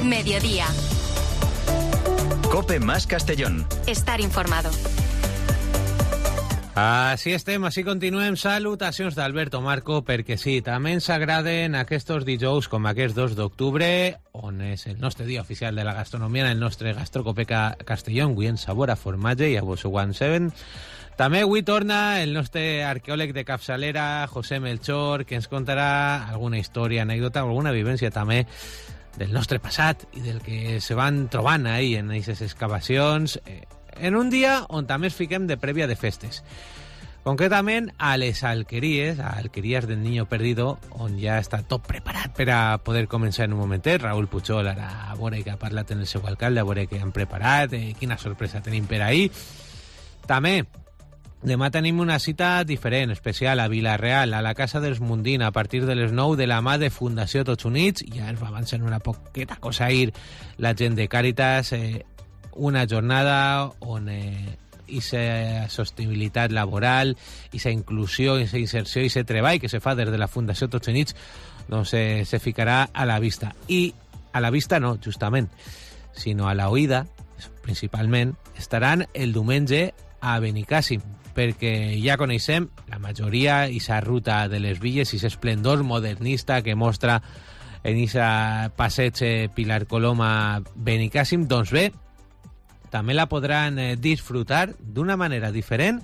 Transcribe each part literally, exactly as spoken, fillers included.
Mediodía. COPE más Castellón. Estar informado. Així estem, així continuem. Salutacions d'Alberto Marco, perquè sí, també ens agraden aquests dijous com aquest dos d'octubre, on és el nostre dia oficial de la gastronomia en el nostre Gastrocopeca Castellón, avui en sabor a formatge i a vos ho sabem. També avui torna el nostre arqueòleg de capçalera, José Melchor, que ens contarà alguna història, anècdota, alguna vivència també del nostre passat i del que se van trobant ahí en aquestes excavacions, eh, en un dia on també es fiquem de prèvia de festes. Concretament a les alqueries, a Alqueries del Niño Perdido, on ja està tot preparat per a poder començar en un momentet. Raúl Puchol, ara a veure que ha parlat en el seu alcalde, a veure què han preparat, eh, quina sorpresa tenim per ahir. També demà tenim una cita diferent, especial, a Vila-real, a la Casa dels Mundín, a partir de les nou de la mà de Fundació Tots Units. Ja ens va avançar una poqueta cosa ahir la gent de Càritas, eh, una jornada on eh, aquesta sostenibilitat laboral, aquesta inclusió, aquesta inserció i aquest treball que se fa des de la Fundació Tots Units doncs, eh, se ficarà a la vista. I a la vista no, justament, sinó a la oïda, principalment, estaran el diumenge a Benicàssim, perquè ja coneixem la majoria aquesta ruta de les Villes i aquest esplendor modernista que mostra en aquesta passeig Pilar Coloma Benicàssim. Doncs bé, també la podran eh, disfrutar d'una manera diferent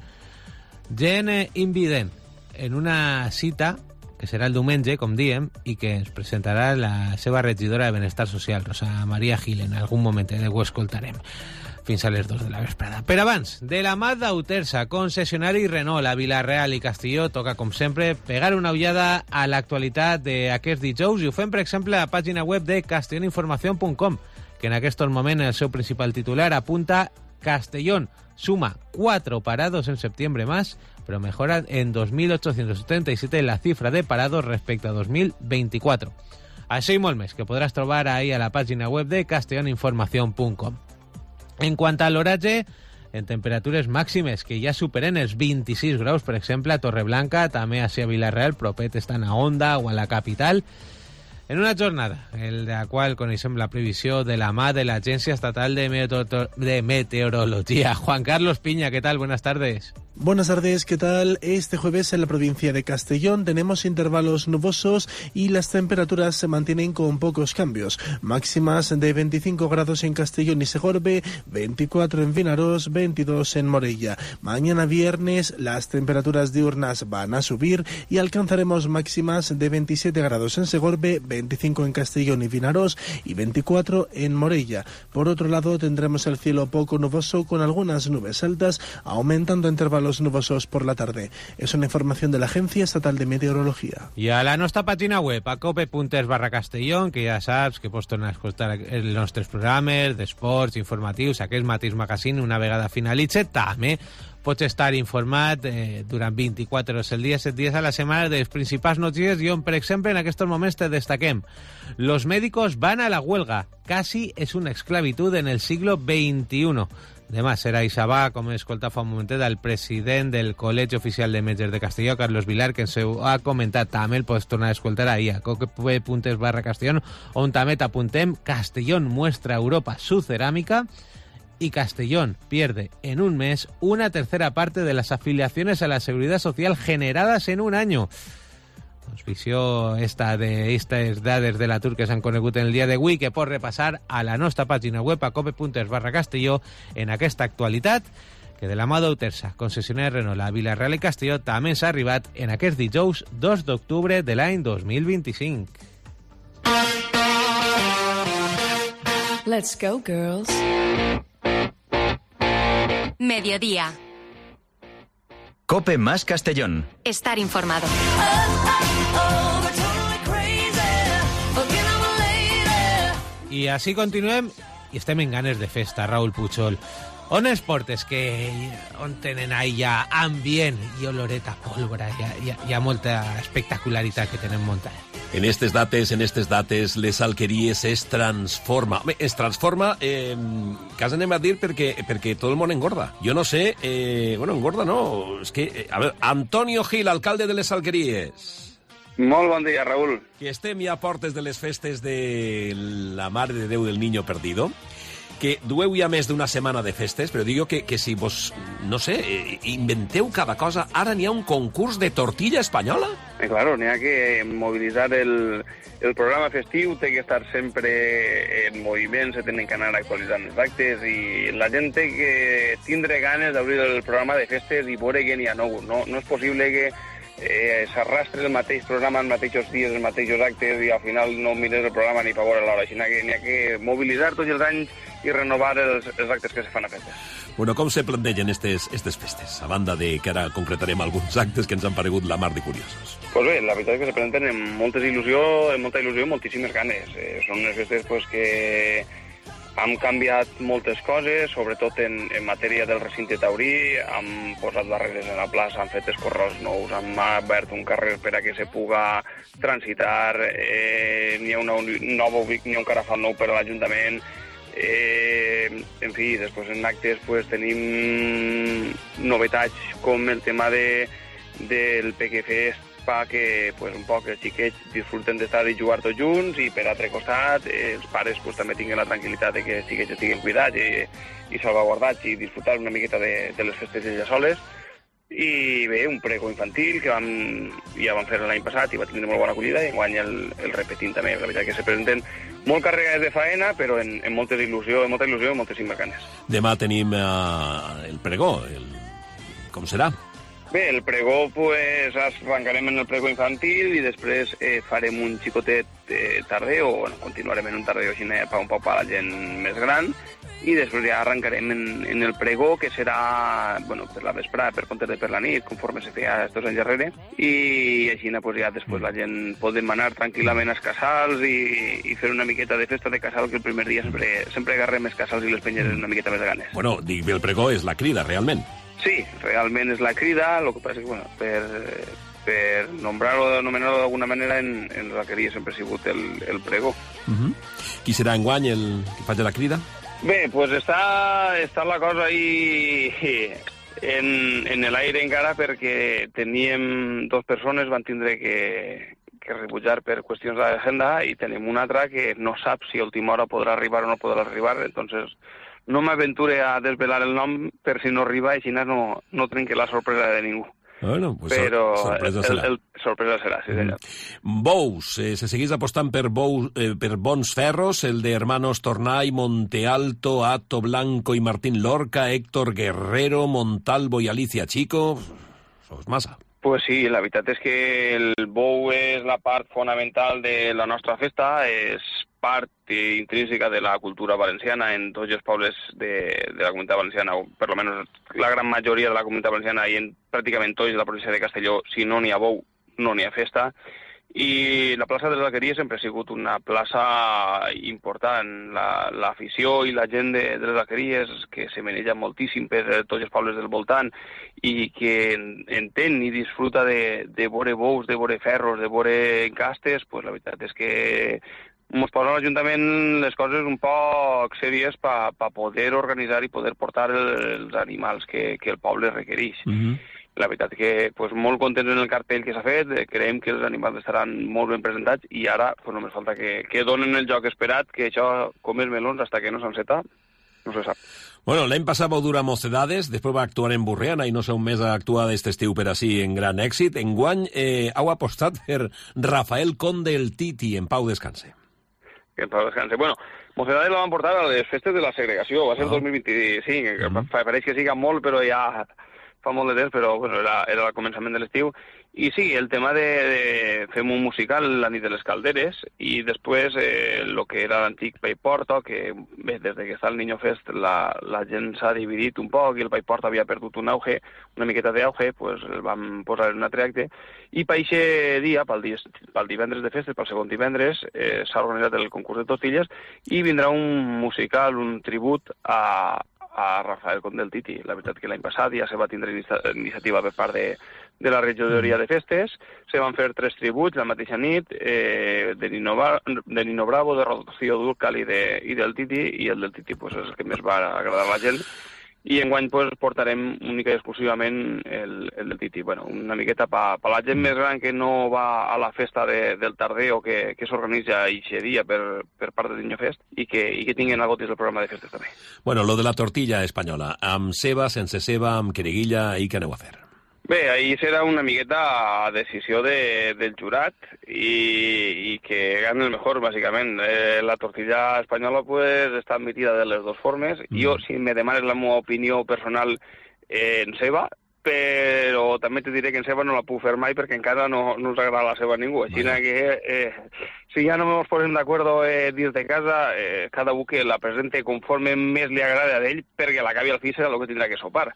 gent eh, invident en una cita que serà el diumenge, com diem, i que ens presentarà la seva regidora de Benestar Social, Rosa Maria Gil. En algun moment eh, ho escoltarem fins a les dos de la vesprada. Però abans, de la mà d'Autersa, concessionari Renault a Vila-real i Castelló, toca, com sempre, pegar una ullada a l'actualitat d'aquests dijous, i ho fem, per exemple, a la pàgina web de castelloninformación punt com, que en aquest moment el seu principal titular apunta: Castellón suma cuatro parados en septiembre más, pero mejora en dos mil ochocientos setenta y siete la cifra de parados respecto a dos mil veinticuatro. Això i molt més, que podràs trobar ahí a la pàgina web de castelloninformación punt com. En quant a l'oratge, en temperatures màximes que ja superen els vint-i-sis graus, per exemple, a Torreblanca, també a Vila-real, propet estan a Onda o a la capital, en una jornada en la qual coneixem la previsió de la mà de l'Agència Estatal de, Meteor- de Meteorología. Juan Carlos Piña, ¿qué tal? Buenas tardes. Buenas tardes, ¿qué tal? Este jueves en la provincia de Castellón tenemos intervalos nubosos y las temperaturas se mantienen con pocos cambios. Máximas de veinticinco grados en Castellón y Segorbe, veinticuatro en Vinaròs, veintidós en Morella. Mañana viernes las temperaturas diurnas van a subir y alcanzaremos máximas de veintisiete grados en Segorbe, veinticinco en Castellón y Vinaròs y veinticuatro en Morella. Por otro lado, tendremos el cielo poco nuboso con algunas nubes altas, aumentando intervalos nubosos por la tarde. Es una información de la Agencia Estatal de Meteorología. I a la nostra pàgina web, a cope.es barra Castellón, que ja saps que pots tornar a escoltar els nostres programes d'esports, informatius, aquest mateix magazine, una vegada finalitze, també pots estar informat eh, durant vint-i-quatre hores al dia, set dies a la setmana, de les principals notícies, i on, per exemple, en aquests moments te destaquem: los médicos van a la huelga, casi es una esclavitud en el siglo veintiuno. Demà serà Isabà, com escolta fa un momentet, el president del Col·legi Oficial de Metges de Castelló, Carlos Vilar, que ens ho ha comentat. També el pots tornar a escoltar ahí a cope.es barra Castellón, on també t'apuntem: Castellón muestra a Europa su cerámica y Castellón pierde en un mes una tercera parte de las afiliaciones a la Seguridad Social generadas en un año. Doncs visió esta d'aquestes dades de l'atur que s'han conegut en el dia d'avui, que pots repassar a la nostra pàgina web a cope.es barra Castelló en aquesta actualitat que de la mà d'Autersa, concessionària Renault a Vila-real i Castelló, també s'ha arribat en aquest dijous dos d'octubre de l'any dos mil vint-i-cinc. Let's go, girls. Mediodía. COPE más Castellón. Estar informado. I així continuem i estem en ganes de festa, Raúl Puchol. On els portes que on tenen ahí ja ambient i oloreta pólvora, hi ha, hi ha, hi ha molta espectacularitat que tenen muntada? En aquestes dates, en aquestes dates, les alqueries es transforma. Bé, es transforma, eh, quasi anem a dir, perquè, perquè tot el món engorda. Jo no sé, eh, bueno, engorda no, és que, eh, a veure, Antonio Gil, alcalde de les alqueries. Molt bon dia, Raül. Que estem ja a portes de les festes de la Mare de Déu del Niño Perdido, que dueu ja més d'una setmana de festes, però digo que, que si vos, no sé, inventeu cada cosa, ara n'hi ha un concurs de tortilla espanyola? Eh, claro, n'hi ha que mobilitzar el, el programa festiu, té que estar sempre en moviment, se tenen que anar actualitzant els actes, i la gent té que tindre ganes d'obrir el programa de festes i veure que n'hi ha nou. No, no és possible que eh, s'arrastre el mateix programa en mateixos dies, els mateixos actes, i al final no mires el programa ni per veure l'hora, sinó que n'hi ha que mobilitzar tots els anys i renovar els, els actes que se fan a festes. Bueno, com se plantegen estes, estes festes, a banda de que ara concretarem alguns actes que ens han paregut la mar de curiosos? Pues bé, la veritat és que se presenten amb moltes il·lusió, amb molta il·lusió i moltíssimes ganes. Eh, són unes festes pues, que han canviat moltes coses, sobretot en, en matèria del recinte taurí, han posat barreres en la plaça, han fet escorrals nous, han obert un carrer per a que se puga transitar, eh, n'hi ha una nova ubic, n'hi ha un carafal nou per a l'Ajuntament. Eh, en fi, després en actes pues, tenim novetats com el tema de, del Peque Fest, fa que pues, un poc els xiquets disfruten d'estar i jugar tots junts, i per altre costat eh, els pares pues, també tinguin la tranquil·litat de que els xiquets estiguin cuidats i, i salvaguardats i disfrutar una miqueta de, de les festes elles soles. I bé, un pregó infantil que vam, ja vam fer l'any passat i va tenir molt bona acollida, i enguany el, el repetim també. La veritat que se presenten molt carregades de faena, però en, en molta il·lusió, en molta il·lusió i moltíssimes ganes. Demà tenim eh, el pregó, el... com serà? Bé, el pregó, pues, arrencarem en el pregó infantil i després eh, farem un xicotet eh, tardeo, o bueno, continuarem en un tardeo així per un poc a la gent més gran, i després ja arrencarem en, en el pregó, que serà bueno, per la vesprada, per comptes de per la nit, conforme se feia estos anys darrere, i així pues, ja després la gent podem anar tranquil·lament als casals i, i fer una miqueta de festa de casal, que el primer dia sempre, sempre agarrem els casals i les penyes una miqueta més de ganes. Bueno, dic bé, el pregó és la crida, realment. Sí, realment és la crida, el que passa és que, bueno, per, per nombrar-ho, anomenar-ho d'alguna manera, en, en la que sempre ha sigut el, el pregó. Uh-huh. Qui serà enguany el que faci la crida? Bé, pues està, està la cosa ahí en, en l'aire encara, perquè teníem dos persones, van tindre que, que rebutjar per qüestions d'agenda, i tenim una altra que no sap si a última hora podrà arribar o no podrà arribar, entonces no m'aventure a desvelar el nom per si no arriba, i així no, no trenque la sorpresa de ningú. Bueno, pues però sorpresa el, serà. el, el sorpresa serà, sí, senyor. Mm. Bous, eh, se seguís apostant per, bous, eh, per bons ferros, el de Hermanos Tornay, Monte Alto, Ato Blanco i Martín Lorca, Héctor Guerrero, Montalvo i Alicia Chico... Sos massa. Pues sí, la veritat és que el bou és la part fonamental de la nostra festa, és part intrínseca de la cultura valenciana en tots els pobles de, de la comunitat valenciana, o per almenys la gran majoria de la comunitat valenciana, i en pràcticament tots de la província de Castelló. Si no n'hi ha bou, no n'hi ha festa. I la plaça de les Alqueries sempre ha sigut una plaça important. L'afició la, i la gent de, de les Alqueries, que se maneja moltíssim per tots els pobles del voltant i que entén i disfruta de, de veure bous, de veure ferros, de veure encastes, pues la veritat és que ens posa a l'Ajuntament les coses un poc sèries per pa poder organitzar i poder portar els animals que, que el poble requereix. Mm-hmm. La veritat que pues, molt contents en el cartell que s'ha fet, creiem que els animals estaran molt ben presentats, i ara pues, només falta que, que donen el joc esperat, que això, com els melons, hasta que no s'enceta, no se sap. Bueno, l'any passat vau dur a Mocedades, després va actuar en Burriana, i no sé on més ha actuat aquest estiu per així en gran èxit. Enguany eh, heu apostat per Rafael Conde el Titi, en pau descanse. En pau descanse. Bueno, Mocedades la van portar a les festes de la segregació, va ser el oh. dos mil vint-i-cinc, que uh-huh. pareix que siga molt, però ja fa molt de temps, però bueno, era, era el començament de l'estiu. I sí, el tema de, de fem un musical la nit de les calderes, i després eh, el que era l'antic Paiporta, que bé, des que està el Niño Fest la, la gent s'ha dividit un poc, i el Paiporta havia perdut un auge, una miqueta d'auge, pues el vam posar en un altre acte, i per aquest dia, pel, dia, pel divendres de festes, pel segon divendres, eh, s'ha organitzat el concurs de tortilles, i vindrà un musical, un tribut a a Rafael Conde el Titi. La veritat que l'any passat ja se va tindre iniciativa per part de, de la regidoria de festes, se van fer tres tributs la mateixa nit, eh, de, Nino, de Nino Bravo, de Rocío Dúrcal i, de, i del Titi, i el del Titi pues, és el que més va agradar a la gent. i enguany pues, portarem única i exclusivament el, el del Titi. Bueno, una miqueta per pa la gent més gran que no va a la festa de, del tarder o que, que s'organitza eixe dia per, per part de Niño Fest i que, i que tinguin algo dins del programa de festes també. Bueno, lo de la tortilla espanyola, amb ceba, sense ceba, amb quereguilla, i què aneu a fer? Bé, ahir serà una miqueta a decisió de, del jurat i, i que gane el mejor, bàsicament. Eh, la tortilla espanyola pues, està admitida de les dues formes. Mm. Jo, si me demanes la meva opinió personal, eh, en ceba, però també te diré que en ceba no la puc fer mai perquè encara no, no us agrada la ceba a ningú. Així vale. que, eh, si ja no ens posem d'acord eh, dins de casa, eh, cada un que la presente conforme més li agrada a ell, perquè a la cabi al fi serà el que tindrà que sopar.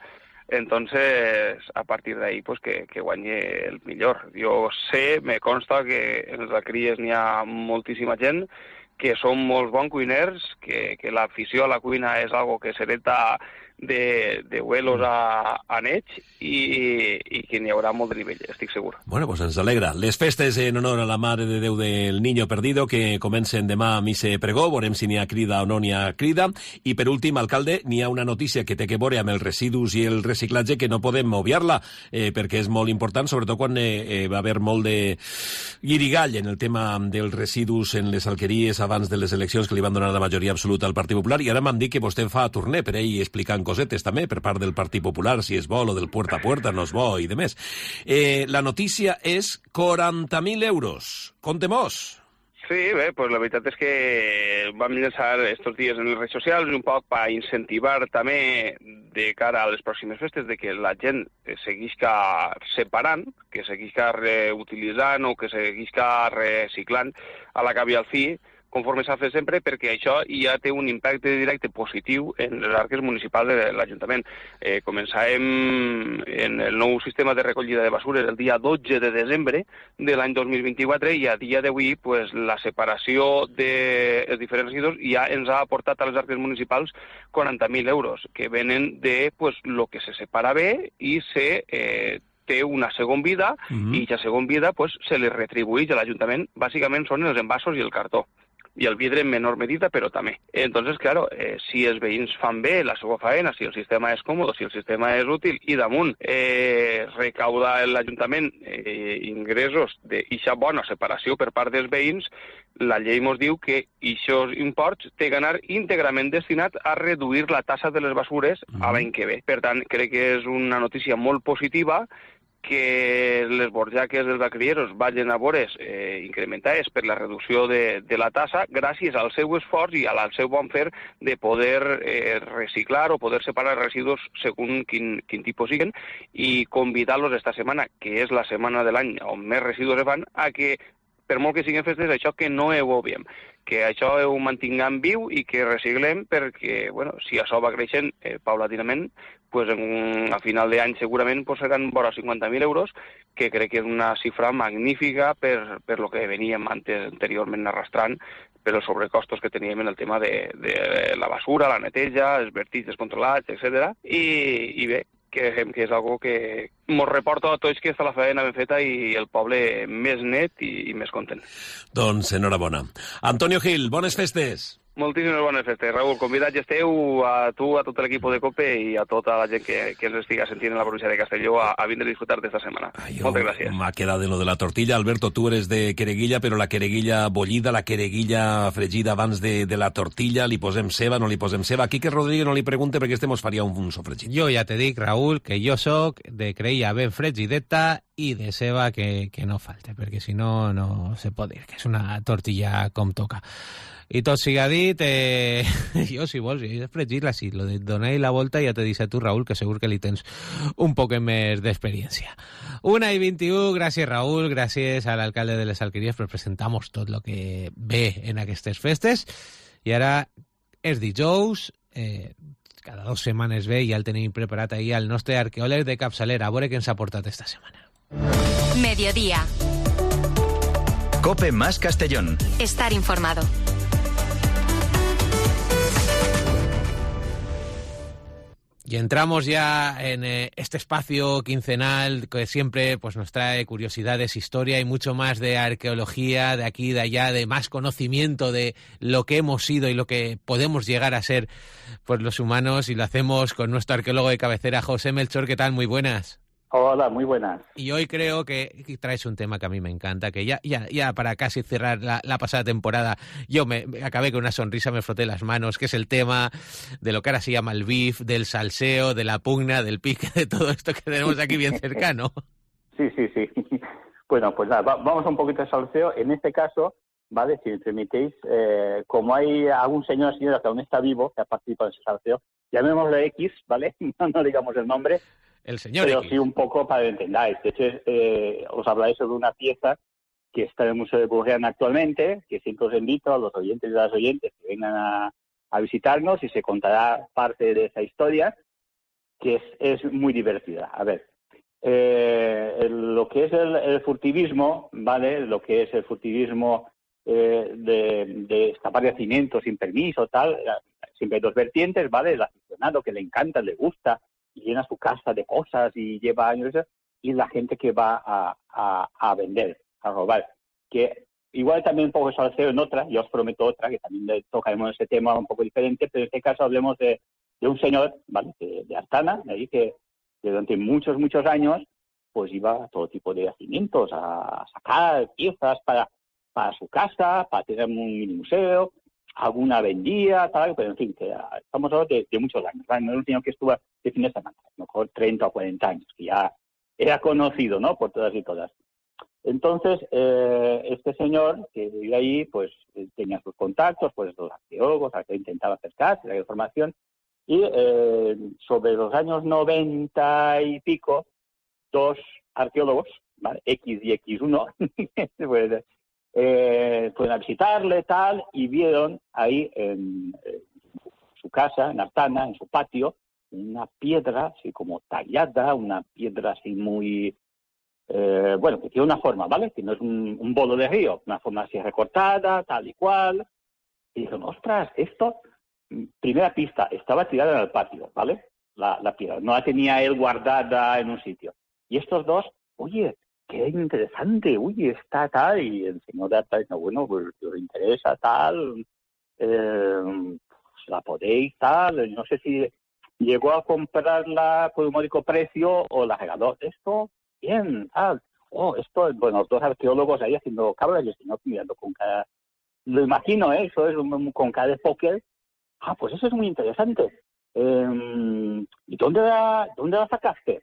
Entonces, a partir de ahí, pues que, que guanye el millor. Jo sé, me consta que en els Alqueries n'hi ha moltíssima gent que són molt bons cuiners, que, que l'afició a la cuina és algo que s'hereta de, de huelos a, a neix i, i que n'hi haurà molt de nivell, estic segur. Bueno, pues ens alegra. Les festes en honor a la Mare de Déu del Niño Perdido que comencen demà a missa pregó, veurem si n'hi ha crida o no n'hi ha crida. I per últim, alcalde, n'hi ha una notícia que té que veure amb els residus i el reciclatge que no podem obviar-la, eh, perquè és molt important, sobretot quan eh, eh, va haver molt de guirigall en el tema dels residus en les alqueries abans de les eleccions que li van donar la majoria absoluta al Partit Popular, i ara m'han dit que vostè fa torner per ell explicant cosetes també per part del Partit Popular, si és bo o del puerta a puerta, no és bo i demés. Eh, la notícia és quaranta mil euros. Contem-nos. Sí, bé, pues la veritat és que vam llançar estos dies en les redes socials un poc per incentivar també de cara a les pròximes festes de que la gent seguisca separant, que seguisca reutilitzant o que seguisca reciclant a la cabi al fi, conforme s'ha fet sempre, perquè això ja té un impacte directe positiu en les arques municipals de l'Ajuntament. Eh, començàvem en el nou sistema de recollida de basures el dia dotze de desembre de l'any dos mil vint-i-quatre i a dia d'avui pues, la separació dels diferents residus ja ens ha aportat a les arques municipals quaranta mil euros, que venen de pues, lo que se separa bé i se eh, té una segona vida, uh-huh. i aquesta segona vida pues, se li retribueix a l'Ajuntament. Bàsicament són els envasos i el cartó. I el vidre en menor medida, però també. Entonces, claro, eh, si els veïns fan bé la seva faena, si el sistema és còmode, si el sistema és útil, i damunt eh, recauda l'Ajuntament eh, ingressos d'eixa bona separació per part dels veïns, la llei ens diu que aquests imports té que anar íntegrament destinat a reduir la tassa de les basures mm. a l'any que ve. Per tant, crec que és una notícia molt positiva que les borjaques dels alquerieros vagin a vores eh, incrementades per la reducció de, de la tassa gràcies al seu esforç i al seu bon fer de poder eh, reciclar o poder separar residus segons quin, quin tipus siguin i convidar-los esta setmana, que és la setmana de l'any on més residus es fan, a que per molt que siguin festes, això que no ho obviem, que això ho mantinguem viu i que reciclem perquè, bueno, si això va creixent eh, paulatinament, pues en, a final d'any segurament pues, seran vora cinquanta mil euros, que crec que és una xifra magnífica per, per lo que veníem antes, anteriorment arrastrant, per els sobrecostos que teníem en el tema de, de la basura, la neteja, els vertics descontrolats, etcètera. I, i bé, que, que és algo que ens reporta a tots que està la feina ben feta i el poble més net i, i més content. Doncs enhorabona. Antonio Gil, bones festes. Moltíssimes bones festes, Raül. Convidats esteu a tu, a tot l'equip de COPE i a tota la gent que, que ens estiga sentint en la província de Castelló a, a vindre a disfrutar d'esta setmana. Ai, moltes gràcies. M'ha quedat en lo de la tortilla. Alberto, tu eres de quereguilla, però la quereguilla bullida, la quereguilla fregida abans de, de la tortilla, li posem ceba, no li posem ceba? Aquí que Rodríguez no li pregunte perquè este mos faria un, un sofregit. Jo ja te dic, Raül, que jo soc de creïlla ben fregideta i de ceba que, que no falte, perquè si no, no se pot dir que és una tortilla com toca. I tot siga dit, eh, jo, si vols, he de fregir-la, si lo de donar la volta ja te dice a tu, Raül, que segur que li tens un poc més d'experiència. Una i vint-i-u, gràcies, Raül, gràcies a l'alcalde de les Alqueries per presentar-nos tot el que ve en aquestes festes. I ara és dijous, eh, cada dues setmanes ve, ja el tenim preparat ahir al nostre arqueòleg de capçalera. A veure què ens ha portat esta setmana. Mediodía. COPE más Castellón. Estar informado. Y entramos ya en eh, este espacio quincenal que siempre pues nos trae curiosidades, historia y mucho más de arqueología, de aquí, de allá, de más conocimiento de lo que hemos sido y lo que podemos llegar a ser pues los humanos, y lo hacemos con nuestro arqueólogo de cabecera, José Melchor. ¿Qué tal? Muy buenas. Hola, muy buenas. Y hoy creo que traes un tema que a mí me encanta, que ya ya ya para casi cerrar la, la pasada temporada yo me, me acabé con una sonrisa, me froté las manos, que es el tema de lo que ahora se llama el beef, del salseo, de la pugna, del pique, de todo esto que tenemos aquí bien cercano. Sí, sí, sí. Bueno, pues nada, va, vamos a un poquito de salseo. En este caso, ¿vale? Si me permitéis, eh, como hay algún señor o señora que aún está vivo, que ha participado en ese salseo, llamémosle X, ¿vale? No, no digamos el nombre. El señor Pero X. sí un poco para que entendáis. De hecho, eh, os hablaré sobre una pieza que está en el Museo de Burriana actualmente, que siempre os invito a los oyentes y a las oyentes que vengan a, a visitarnos, y se contará parte de esa historia, que es, es muy divertida. A ver, eh, el, lo que es el, el furtivismo, ¿vale? Lo que es el furtivismo eh, de, de escapar de yacimientos sin permiso, tal, siempre hay dos vertientes, ¿vale? El aficionado que le encanta, le gusta, y llena su casa de cosas y lleva años, y la gente que va a, a, a vender, a robar. Que igual también un poco de salseo en otra, yo os prometo otra, que también tocaremos ese tema un poco diferente, pero en este caso hablemos de, de un señor, ¿vale? De, de Artana, de ahí que, que durante muchos, muchos años pues iba a todo tipo de yacimientos a sacar piezas para, para su casa, para tener un mini museo, alguna vendía, tal, pero en fin, que estamos hablando de, de muchos años, ¿vale? No es el último que estuvo de fin de semana, a lo mejor treinta o cuarenta años, que ya era conocido, ¿no?, por todas y todas. Entonces, eh, este señor que vivía ahí, pues tenía sus contactos, pues los arqueólogos, a que intentaba acercarse, la información, y eh, sobre los años noventa y pico, dos arqueólogos, ¿vale?, X y equis uno, pues, eh, fueron a visitarle, tal, y vieron ahí en, en su casa, en Artana, en su patio, una piedra así como tallada, una piedra así muy, eh, bueno, que tiene una forma, ¿vale? Que no es un, un bolo de río, una forma así recortada, tal y cual. Y dijeron, ostras, esto, primera pista, estaba tirada en el patio, ¿vale? La, la piedra, no la tenía él guardada en un sitio. Y estos dos, oye, qué interesante, uy, está tal, y el señor de Artana dice, bueno, pues si os interesa tal, eh, pues la podéis tal, no sé si llegó a comprarla por un módico precio o la regaló. Esto, bien, tal. Oh, esto, bueno, los dos arqueólogos ahí haciendo cabras y el señor mirando con cara, lo imagino, ¿eh? Eso es un, con cara de póker. Ah, pues eso es muy interesante. Eh, ¿Y dónde la, dónde la sacaste?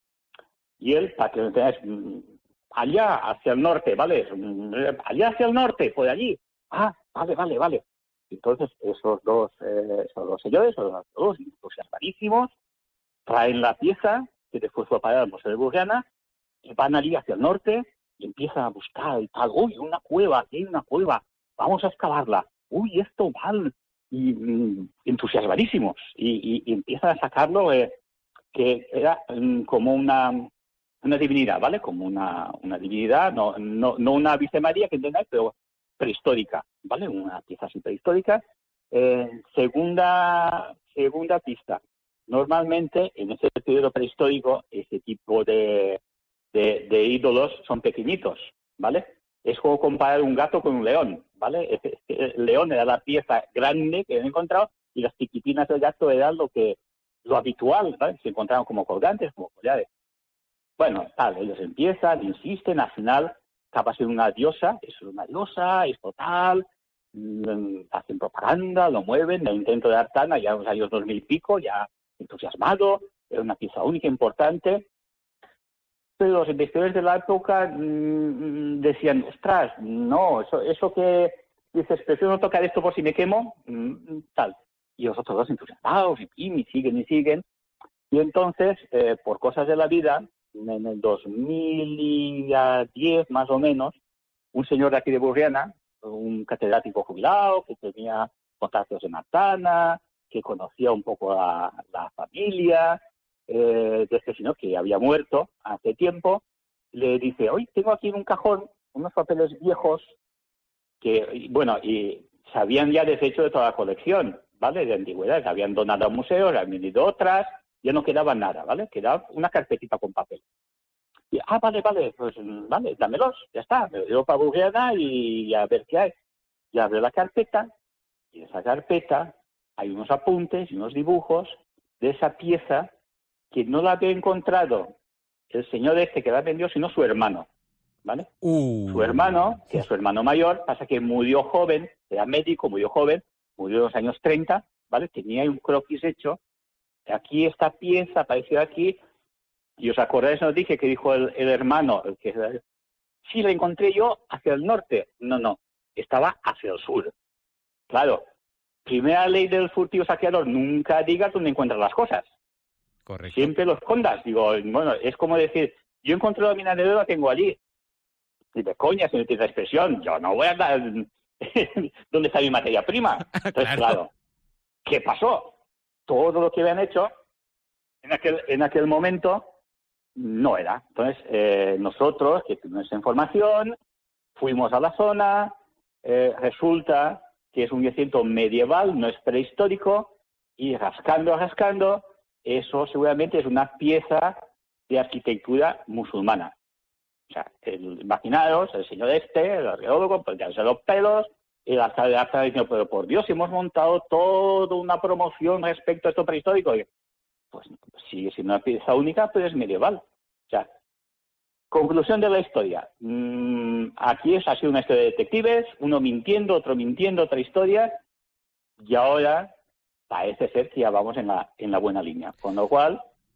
Y él, para que lo entendáis, allá hacia el norte, ¿vale? Allá hacia el norte, por allí. Ah, vale, vale, vale. Entonces, esos dos, eh, esos dos señores, esos dos entusiasmadísimos, traen la pieza que después fue para el Museo de Burriana, y van allí hacia el norte y empiezan a buscar y tal. Uy, una cueva, aquí hay una cueva, vamos a excavarla. Uy, esto mal. Y mm, entusiasmadísimos. Y, y, y empiezan a sacarlo, eh, que era mm, como una, una divinidad, ¿vale? Como una, una divinidad, no, no, no una Virgen María, que entendáis, pero prehistórica, ¿vale? Una pieza así prehistórica. Eh, segunda, segunda pista. Normalmente, en ese periodo prehistórico, ese tipo de, de, de ídolos son pequeñitos, ¿vale? Es como comparar un gato con un león, ¿vale? El león era la pieza grande que habían encontrado y las chiquitinas del gato eran lo que lo habitual, ¿vale? Se encontraron como colgantes, como collares. Bueno, tal, ellos empiezan, insisten, al final acaba siendo una diosa, es una diosa, es total, mmm, hacen propaganda, lo mueven, el intento de Artana, ya en los años dos mil y pico, ya entusiasmado, era una pieza única, importante, pero los investigadores de la época mmm, decían, ostras, no, eso, eso que dices, prefiero no tocar esto por si me quemo, mmm, tal, y los otros dos entusiasmados, y, y siguen, y siguen, y entonces, eh, por cosas de la vida, en el dos mil diez más o menos, un señor de aquí de Burriana, un catedrático jubilado que tenía contactos en Artana, que conocía un poco a la familia eh, de este señor que había muerto hace tiempo, le dice, oye, tengo aquí en un cajón unos papeles viejos que, bueno, y se habían ya deshecho de toda la colección, ¿vale?, de antigüedades, habían donado a museos, habían venido otras, ya no quedaba nada, ¿vale? Quedaba una carpetita con papel. Y, ah, vale, vale, pues vale, dámelos, ya está, me lo llevo para Burguera y a ver qué hay. Y abro la carpeta, y en esa carpeta hay unos apuntes y unos dibujos de esa pieza que no la había encontrado el señor este que la vendió, sino su hermano, ¿vale? Uh. Su hermano, que es su hermano mayor, pasa que murió joven, era médico, murió joven, murió en los años treinta, ¿vale? Tenía un croquis hecho. Aquí esta pieza apareció aquí, y os acordáis, os dije que dijo el, el hermano, el que sí, la encontré yo hacia el norte. No, no, estaba hacia el sur. Claro, primera ley del furtivo saqueador, nunca digas dónde encuentras las cosas. Correcto. Siempre lo escondas. Digo, bueno, es como decir, yo encontré la mina de oro, la tengo allí. Dice, coña, si no tienes expresión, yo no voy a dar dónde está mi materia prima. Entonces, claro. claro, ¿qué pasó? Todo lo que habían hecho en aquel, en aquel momento no era. Entonces, eh, nosotros, que tuvimos esa información, fuimos a la zona, eh, resulta que es un yacimiento medieval, no es prehistórico, y rascando, rascando, eso seguramente es una pieza de arquitectura musulmana. O sea, el, imaginaros, el señor este, el arqueólogo, pues ya se los pelos, y la está diciendo, pero por Dios, hemos montado toda una promoción respecto a esto prehistórico. Y, pues si es una pieza única, pues es medieval. O sea, conclusión de la historia. Mm, aquí es, ha sido una historia de detectives, uno mintiendo, otro mintiendo, otra historia, y ahora parece ser que ya vamos en la, en la buena línea. Con lo cual,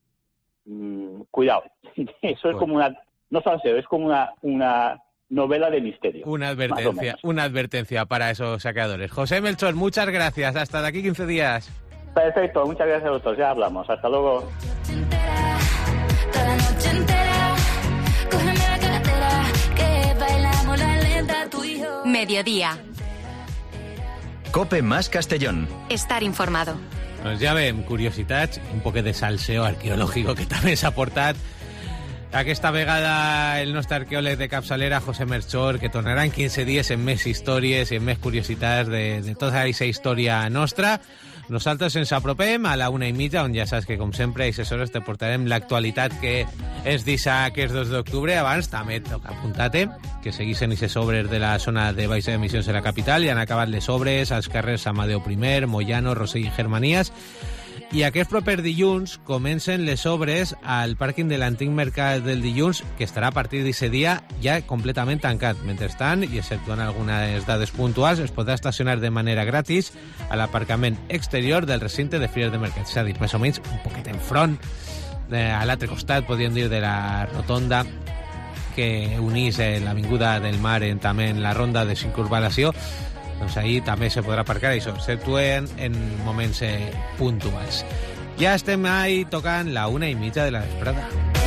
mmm, cuidado. Eso es como una, no sé, es como una, una novela de misterio. Una advertencia, una advertencia para esos saqueadores. José Melchor, muchas gracias. Hasta de aquí quince días. Perfecto, muchas gracias a vosotros. Ya hablamos. Hasta luego. Mediodía. COPE más Castellón. Estar informado. Doncs ja veiem curiositats, un poc de salseo arqueològic que també s'ha portat. Aquesta vegada el nostre arqueòleg de capçalera, José Melchor, que tornarà en quinze dies en més històries i en més curiositats de, de tota aquesta història nostra. Nosaltres ens apropem a la una i mitja, on ja saps que, com sempre, a aquestes hores te portarem l'actualitat que és d'Isa aquest dos d'octubre. Abans també toca apuntar-te que seguissin aquestes obres de la zona de baixa d'emissions de la capital i han acabat les obres als carrers Amadeu I, Moyano, Rossell i Germanies. I aquest proper dilluns comencen les obres al pàrquing de l'antic mercat del dilluns, que estarà a partir d'aquest dia ja completament tancat. Mentrestant, i exceptuant algunes dades puntuals, es podrà estacionar de manera gratis a l'aparcament exterior del recinte de Fires de Mercat. És a dir, més o menys un poquet en front, eh, a l'altre costat, podríem dir, de la rotonda que unís eh, l'Avinguda del Mar en, també en la ronda de circunvalació. Doncs ahí també se podrà aparcar, això, s'actuen en moments eh, puntuals. Ja estem ahí tocant la una i mitja de la vesprada.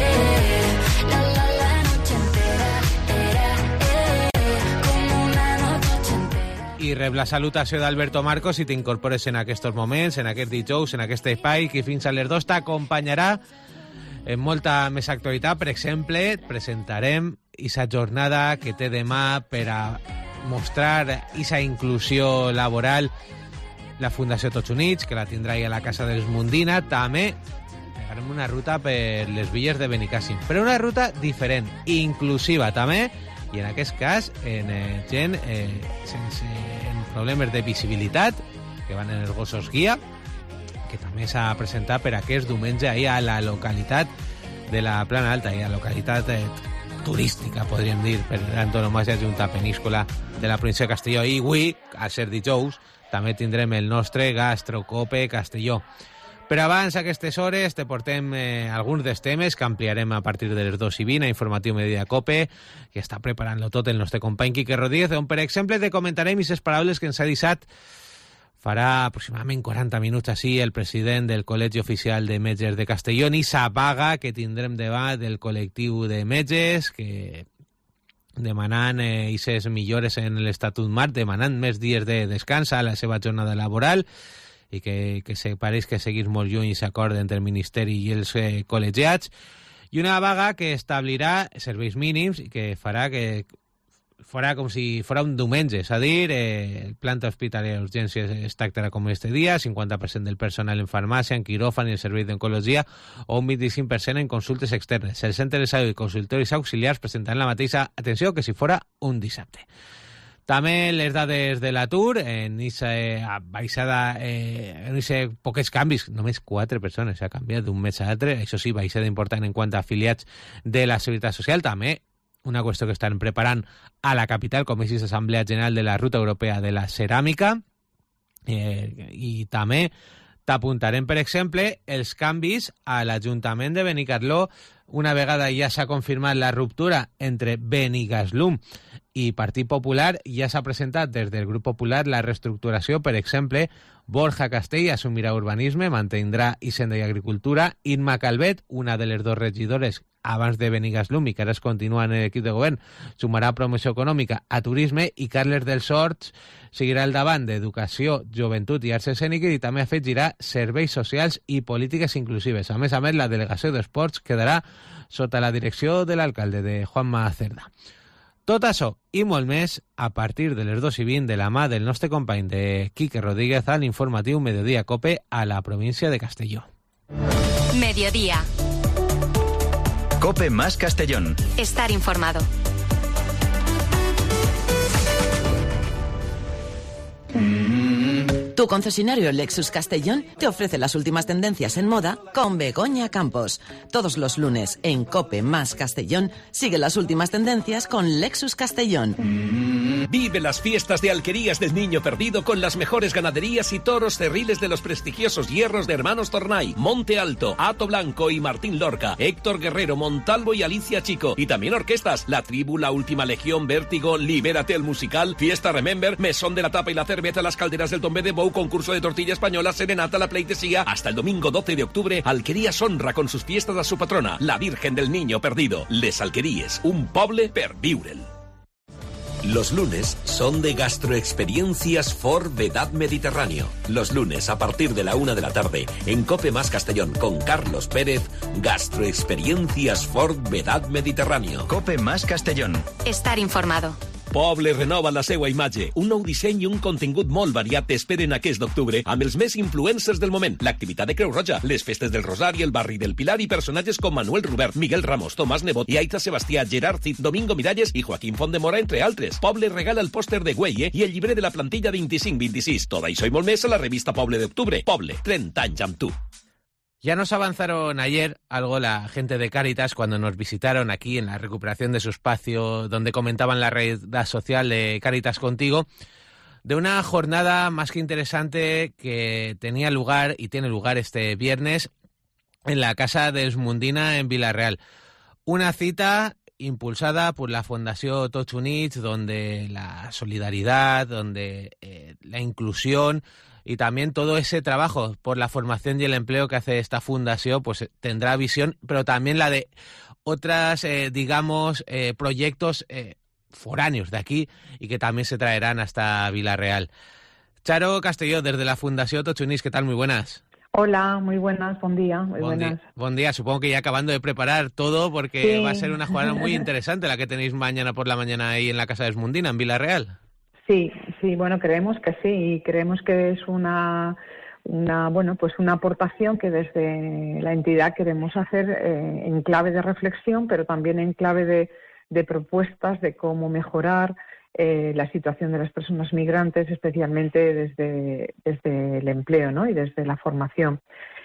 I rep la salutació d'Alberto Marcos si t'incorpores en aquests moments, en aquest dijous, en aquest espai, que fins a les dos t'acompanyarà en molta més actualitat. Per exemple, et presentarem aquesta jornada que té demà per a mostrar esa inclusió laboral la Fundació Tots Units, que la tindrà a la Casa dels Mundina. També farem una ruta per les villes de Benicàssim, però una ruta diferent, inclusiva també, i en aquest cas en eh, gent eh, sense en problemes de visibilitat, que van en els gossos guia, que també s'ha presentat per aquest diumenge ahir a la localitat de la Plana Alta, i a la localitat eh, turística, podríem dir, per antonomàsia Junta Peníscola de la província de Castelló. I avui, a ser dijous, també tindrem el nostre Gastrocope Castelló. Però abans, a aquestes hores, te portem eh, alguns dels temes que ampliarem a partir de les dos i vint a Informatiu Mediodía Cope, que està preparant-lo tot el nostre company Quique Rodríguez, on, per exemple, te comentarem aquestes paraules que ens ha deixat farà aproximadament quaranta minuts així el president del Col·legi Oficial de Metges de Castelló, i sa vaga que tindrem davant del col·lectiu de metges, que demanant aquestes eh, millores en l'Estatut Marc, demanant més dies de descans a la seva jornada laboral, i que, que se pareix que seguís molt lluny aquest acord entre el Ministeri i els eh, col·legiats, i una vaga que establirà serveis mínims i que farà que fuera com si fora un diumenge, és a dir, eh, el planta hospitalària d'urgències es tractarà com este dia, cinquanta per cent del personal en farmàcia, en quiròfan i el servei d'oncologia, o un vint-i-cinc per cent en consultes externes. Els centres de salut i consultoris auxiliars presentaran la mateixa atenció que si fora un dissabte. També les dades de l'atur, en aquesta baixada, eh, en aquests poquets canvis, només quatre persones s'ha canviat d'un mes a l'altre, això sí, baixada important en quant a afiliats de la Seguretat Social, també una qüestió que estan preparant a la capital, com és l'Assemblea General de la Ruta Europea de la Ceràmica, eh, i també t'apuntarem, per exemple, els canvis a l'Ajuntament de Benicarló, una vegada ja s'ha confirmat la ruptura entre Benigaslum i Partit Popular, ja s'ha presentat des del Grup Popular la reestructuració. Per exemple, Borja Castell assumirà Urbanisme, mantindrà Hisenda i Agricultura. Imma Calvet, una de les dues regidores abans de Benigaslum i que ara es continua en l'equip de govern, sumarà Promoció Econòmica a Turisme, i Carles dels Horts seguirà al davant d'Educació, Joventut i Arts Escèniques, i també afegirà Serveis Socials i Polítiques Inclusives. A més a més, la Delegació d'Esports quedarà sota la direcció de l'alcalde, de Juanma Cerda. Tot això i molt més a partir de les dos i vint de la mà del nostre company de Quique Rodríguez a l'informatiu Mediodía Cope a la província de Castelló. Mediodía. Cope más Castellón. Estar informado. Tu concesionario Lexus Castellón te ofrece las últimas tendencias en moda con Begoña Campos. Todos los lunes en Cope más Castellón sigue las últimas tendencias con Lexus Castellón. Vive las fiestas de Alquerías del Niño Perdido con las mejores ganaderías y toros cerriles de los prestigiosos hierros de Hermanos Tornay, Monte Alto, Hato Blanco y Martín Lorca, Héctor Guerrero, Montalvo y Alicia Chico. Y también orquestas, La Tribu, La Última Legión, Vértigo, Libérate el Musical, Fiesta Remember, Mesón de la Tapa y la Cerveza, Las Calderas del Tombe de Bou, concurso de tortilla española, Serenata, La Pleitesía. Hasta el domingo doce de octubre, Alquerías honra con sus fiestas a su patrona, la Virgen del Niño Perdido. Les Alqueríes, un poble per viure'l. Los lunes son de Gastroexperiencias Ford Vedad Mediterráneo. Los lunes a partir de la una de la tarde en Cope más Castellón con Carlos Pérez, Gastroexperiencias Ford Vedad Mediterráneo. Cope más Castellón. Estar informado. Poble renova la seua imatge. Un nou disseny i un contingut molt variat t'esperen aquest d'octubre amb els més influencers del moment. L'activitat de Creu Roja, les festes del Rosari, el barri del Pilar i personatges com Manuel Rubert, Miguel Ramos, Tomàs Nebot i Aita Sebastià, Gerard Cid, Domingo Miralles i Joaquín Fondemora, entre altres. Poble regala el pòster de Güelle i el llibre de la plantilla vint-i-cinc vint-i-sis. Tot això i molt més a la revista Poble d'octubre. Poble, trenta anys amb tu. Ya nos avanzaron ayer algo la gente de Cáritas cuando nos visitaron aquí en la recuperación de su espacio donde comentaban la red social de Cáritas Contigo, de una jornada más que interesante que tenía lugar y tiene lugar este viernes en la Casa de Esmundina en Vila-real. Una cita impulsada por la Fundación Tots Units, donde la solidaridad, donde eh, la inclusión y también todo ese trabajo por la formación y el empleo que hace esta fundación, pues tendrá visión, pero también la de otras, eh, digamos, eh, proyectos eh, foráneos de aquí y que también se traerán hasta Vila-real. Charo Castelló, desde la Fundación Tots Units, ¿qué tal? Muy buenas. Hola, muy buenas, buen día. Muy buen, buenas. Día, buen día, supongo que ya acabando de preparar todo porque sí. Va a ser una jornada muy interesante la que tenéis mañana por la mañana ahí en la Casa de Esmundina, en Vila-real. Sí, sí, bueno, creemos que sí, y creemos que es una, una, bueno, pues una aportación que desde la entidad queremos hacer eh, en clave de reflexión, pero también en clave de, de propuestas de cómo mejorar eh, la situación de las personas migrantes, especialmente desde, desde el empleo, ¿no? Y desde la formación.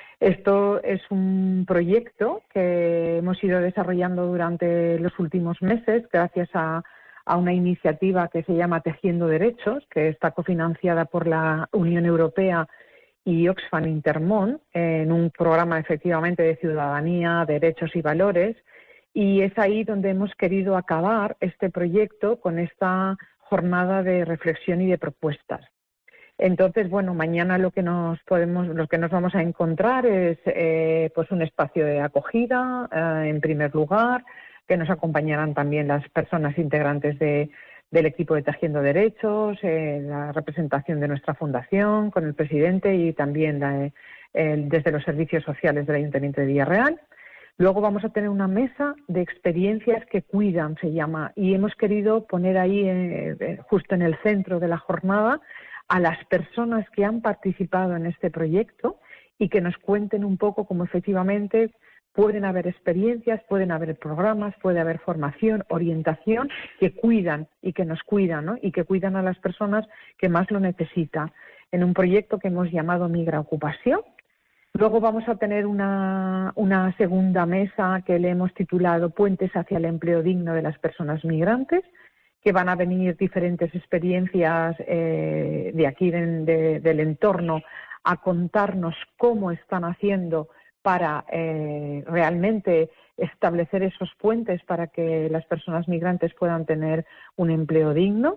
Esto es un proyecto que hemos ido desarrollando durante los últimos meses gracias a a una iniciativa que se llama Tejiendo Derechos, que está cofinanciada por la Unión Europea y Oxfam Intermón, en un programa efectivamente de ciudadanía, derechos y valores, y es ahí donde hemos querido acabar este proyecto con esta jornada de reflexión y de propuestas. Entonces, bueno, mañana lo que nos podemos, lo que nos vamos a encontrar es eh, pues un espacio de acogida, eh, en primer lugar, que nos acompañarán también las personas integrantes de, del equipo de Tejiendo Derechos, eh, la representación de nuestra fundación con el presidente y también la, eh, desde los servicios sociales del Ayuntamiento de Vila-real. Luego vamos a tener una mesa de experiencias que cuidan, se llama, y hemos querido poner ahí, eh, justo en el centro de la jornada, a las personas que han participado en este proyecto y que nos cuenten un poco cómo efectivamente pueden haber experiencias, pueden haber programas, puede haber formación, orientación, que cuidan y que nos cuidan, ¿no? Y que cuidan a las personas que más lo necesitan, en un proyecto que hemos llamado Migra Ocupación. Luego vamos a tener una, una segunda mesa que le hemos titulado Puentes hacia el empleo digno de las personas migrantes, que van a venir diferentes experiencias eh, de aquí, de, de, del entorno, a contarnos cómo están haciendo para eh, realmente establecer esos puentes para que las personas migrantes puedan tener un empleo digno.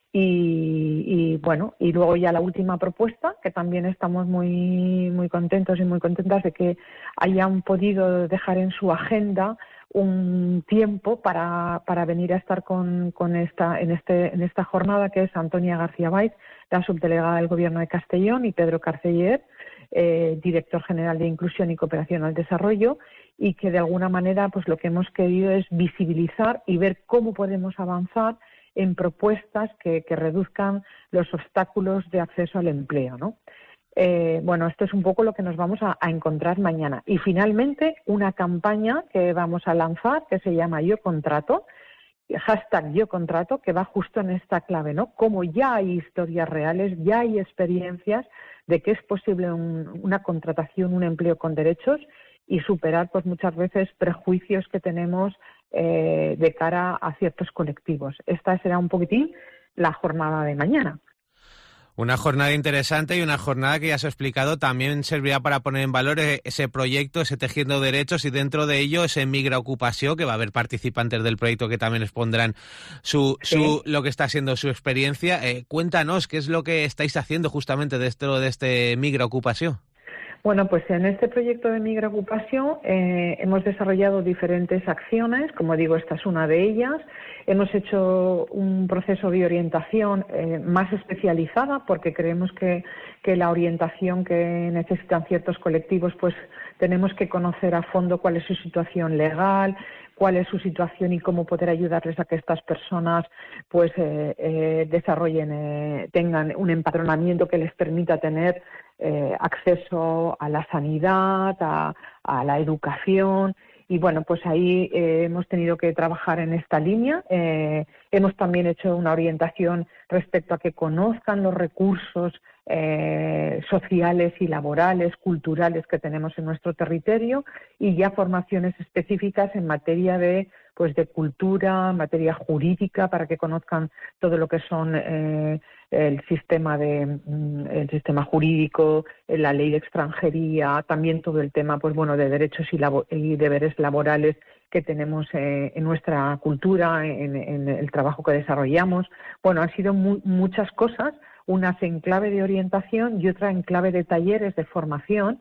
Y, y bueno, y luego ya la última propuesta, que también estamos muy muy contentos y muy contentas de que hayan podido dejar en su agenda un tiempo para, para venir a estar con, con esta en este en esta jornada, que es Antonia García Baiz, la subdelegada del Gobierno de Castellón, y Pedro Carceller, Eh, director general de Inclusión y Cooperación al Desarrollo, y que de alguna manera pues lo que hemos querido es visibilizar y ver cómo podemos avanzar en propuestas que, que reduzcan los obstáculos de acceso al empleo, ¿no? Eh, bueno, esto es un poco lo que nos vamos a, a encontrar mañana. Y finalmente, una campaña que vamos a lanzar que se llama Yo Contrato, hashtag Yo Contrato, que va justo en esta clave, ¿no? Como ya hay historias reales, ya hay experiencias de que es posible un, una contratación, un empleo con derechos, y superar pues muchas veces prejuicios que tenemos eh, de cara a ciertos colectivos. Esta será un poquitín la jornada de mañana. Una jornada interesante y una jornada que ya se ha explicado también servirá para poner en valor ese proyecto, ese Tejiendo Derechos, y dentro de ello ese Migra Ocupación, que va a haber participantes del proyecto que también expondrán su, sí. su lo que está siendo su experiencia. Eh, cuéntanos, ¿qué es lo que estáis haciendo justamente dentro de este Migra Ocupación? Bueno, pues en este proyecto de Migra Ocupación eh, hemos desarrollado diferentes acciones, como digo, esta es una de ellas. Hemos hecho un proceso de orientación eh, más especializada, porque creemos que, que la orientación que necesitan ciertos colectivos, pues tenemos que conocer a fondo cuál es su situación legal, cuál es su situación y cómo poder ayudarles a que estas personas pues eh, eh, desarrollen, eh, tengan un empadronamiento que les permita tener eh, acceso a la sanidad, a, a la educación. Y bueno, pues ahí eh, hemos tenido que trabajar en esta línea. Eh, hemos también hecho una orientación respecto a que conozcan los recursos eh, sociales y laborales, culturales que tenemos en nuestro territorio, y ya formaciones específicas en materia de pues de cultura, en materia jurídica, para que conozcan todo lo que son eh, el sistema de el sistema jurídico, la ley de extranjería, también todo el tema pues bueno de derechos y, labo- y deberes laborales que tenemos eh, en nuestra cultura, en, en el trabajo que desarrollamos. Bueno, han sido mu- muchas cosas, unas en clave de orientación y otra en clave de talleres de formación,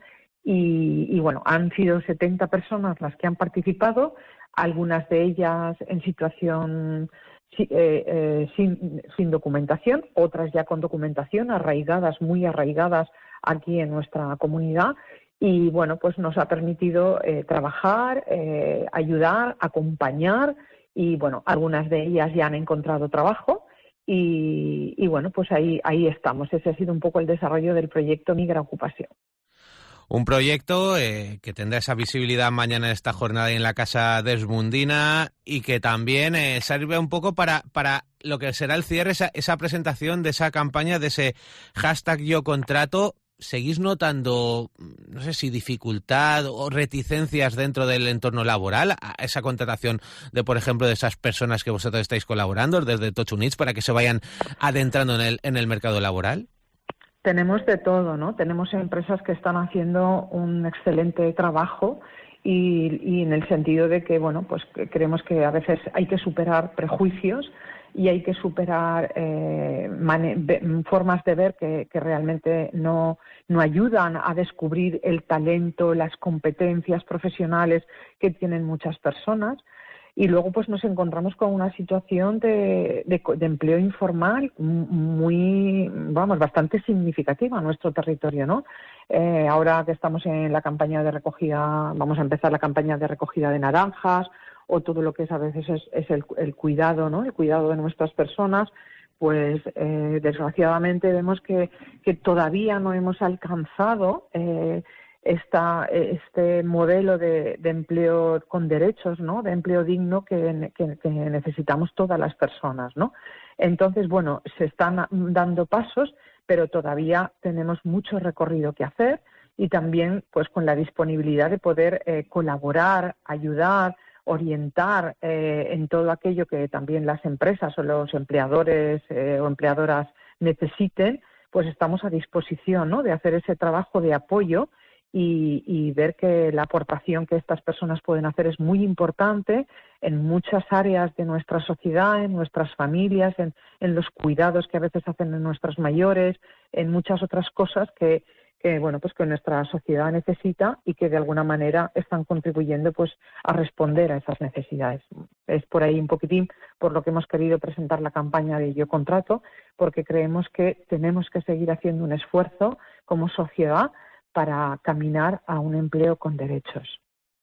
y, y bueno, han sido setenta personas las que han participado, algunas de ellas en situación eh, eh, sin, sin documentación, otras ya con documentación, arraigadas, muy arraigadas aquí en nuestra comunidad. Y bueno, pues nos ha permitido eh, trabajar, eh, ayudar, acompañar, y bueno, algunas de ellas ya han encontrado trabajo, y, y bueno, pues ahí, ahí estamos. Ese ha sido un poco el desarrollo del proyecto Migra Ocupación. Un proyecto eh, que tendrá esa visibilidad mañana en esta jornada en la Casa Desmundina, y que también eh, sirve un poco para, para lo que será el cierre, esa, esa presentación de esa campaña, de ese hashtag Yo Contrato. ¿Seguís notando, no sé si dificultad o reticencias dentro del entorno laboral a esa contratación de, por ejemplo, de esas personas que vosotros estáis colaborando desde Touch Units para que se vayan adentrando en el, en el mercado laboral? Tenemos de todo, ¿no? Tenemos empresas que están haciendo un excelente trabajo, y, y en el sentido de que, bueno, pues que creemos que a veces hay que superar prejuicios y hay que superar eh, mane- formas de ver que, que realmente no, no ayudan a descubrir el talento, las competencias profesionales que tienen muchas personas. Y luego pues nos encontramos con una situación de, de, de empleo informal muy muy, vamos, bastante significativa en nuestro territorio, ¿no? Eh, ahora que estamos en la campaña de recogida, vamos a empezar la campaña de recogida de naranjas, o todo lo que es a veces es, es el, el cuidado, ¿no? El cuidado de nuestras personas, pues eh, desgraciadamente vemos que, que todavía no hemos alcanzado eh, esta, este modelo de, de empleo con derechos, ¿no? De empleo digno que, que, que necesitamos todas las personas, ¿no? Entonces, bueno, se están dando pasos, pero todavía tenemos mucho recorrido que hacer, y también pues con la disponibilidad de poder eh, colaborar, ayudar, orientar eh, en todo aquello que también las empresas o los empleadores eh, o empleadoras necesiten, pues estamos a disposición, ¿no? De hacer ese trabajo de apoyo y, y ver que la aportación que estas personas pueden hacer es muy importante en muchas áreas de nuestra sociedad, en nuestras familias, en, en los cuidados que a veces hacen en nuestros mayores, en muchas otras cosas que que bueno, pues que nuestra sociedad necesita y que de alguna manera están contribuyendo pues a responder a esas necesidades. Es por ahí un poquitín por lo que hemos querido presentar la campaña de Yo Contrato, porque creemos que tenemos que seguir haciendo un esfuerzo como sociedad para caminar a un empleo con derechos.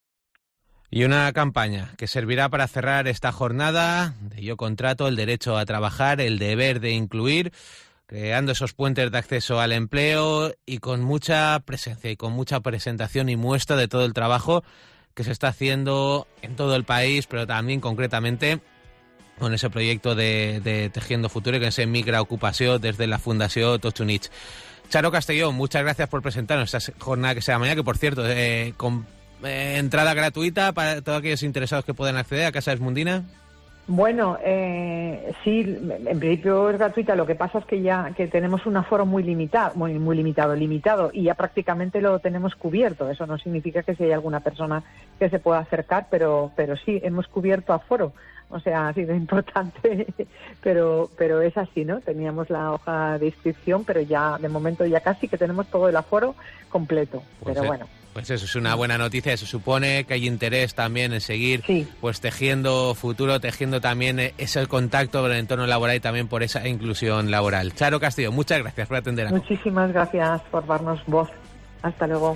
Y una campaña que servirá para cerrar esta jornada de Yo Contrato, el derecho a trabajar, el deber de incluir, creando esos puentes de acceso al empleo y con mucha presencia y con mucha presentación y muestra de todo el trabajo que se está haciendo en todo el país, pero también concretamente con ese proyecto de, de Tejiendo Futuro y con ese Migra Ocupació desde la Fundació Tots Units. Charo Castellón, muchas gracias por presentarnos esta jornada que será mañana, que por cierto, eh, con eh, entrada gratuita para todos aquellos interesados que puedan acceder a Casa Esmundina. Bueno, eh, sí, en principio es gratuita. Lo que pasa es que ya que tenemos un aforo muy limitado, muy muy limitado, limitado, y ya prácticamente lo tenemos cubierto. Eso no significa que si hay alguna persona que se pueda acercar, pero pero sí hemos cubierto aforo. O sea, ha sido importante, pero pero es así, ¿no? Teníamos la hoja de inscripción, pero ya de momento ya casi que tenemos todo el aforo completo. Pues pero eh. bueno. Pues eso es una buena noticia. Eso supone que hay interés también en seguir sí. pues tejiendo futuro, tejiendo también ese contacto con el entorno laboral y también por esa inclusión laboral. Charo Castillo, muchas gracias por atender a Muchísimas gracias por darnos voz. Hasta luego.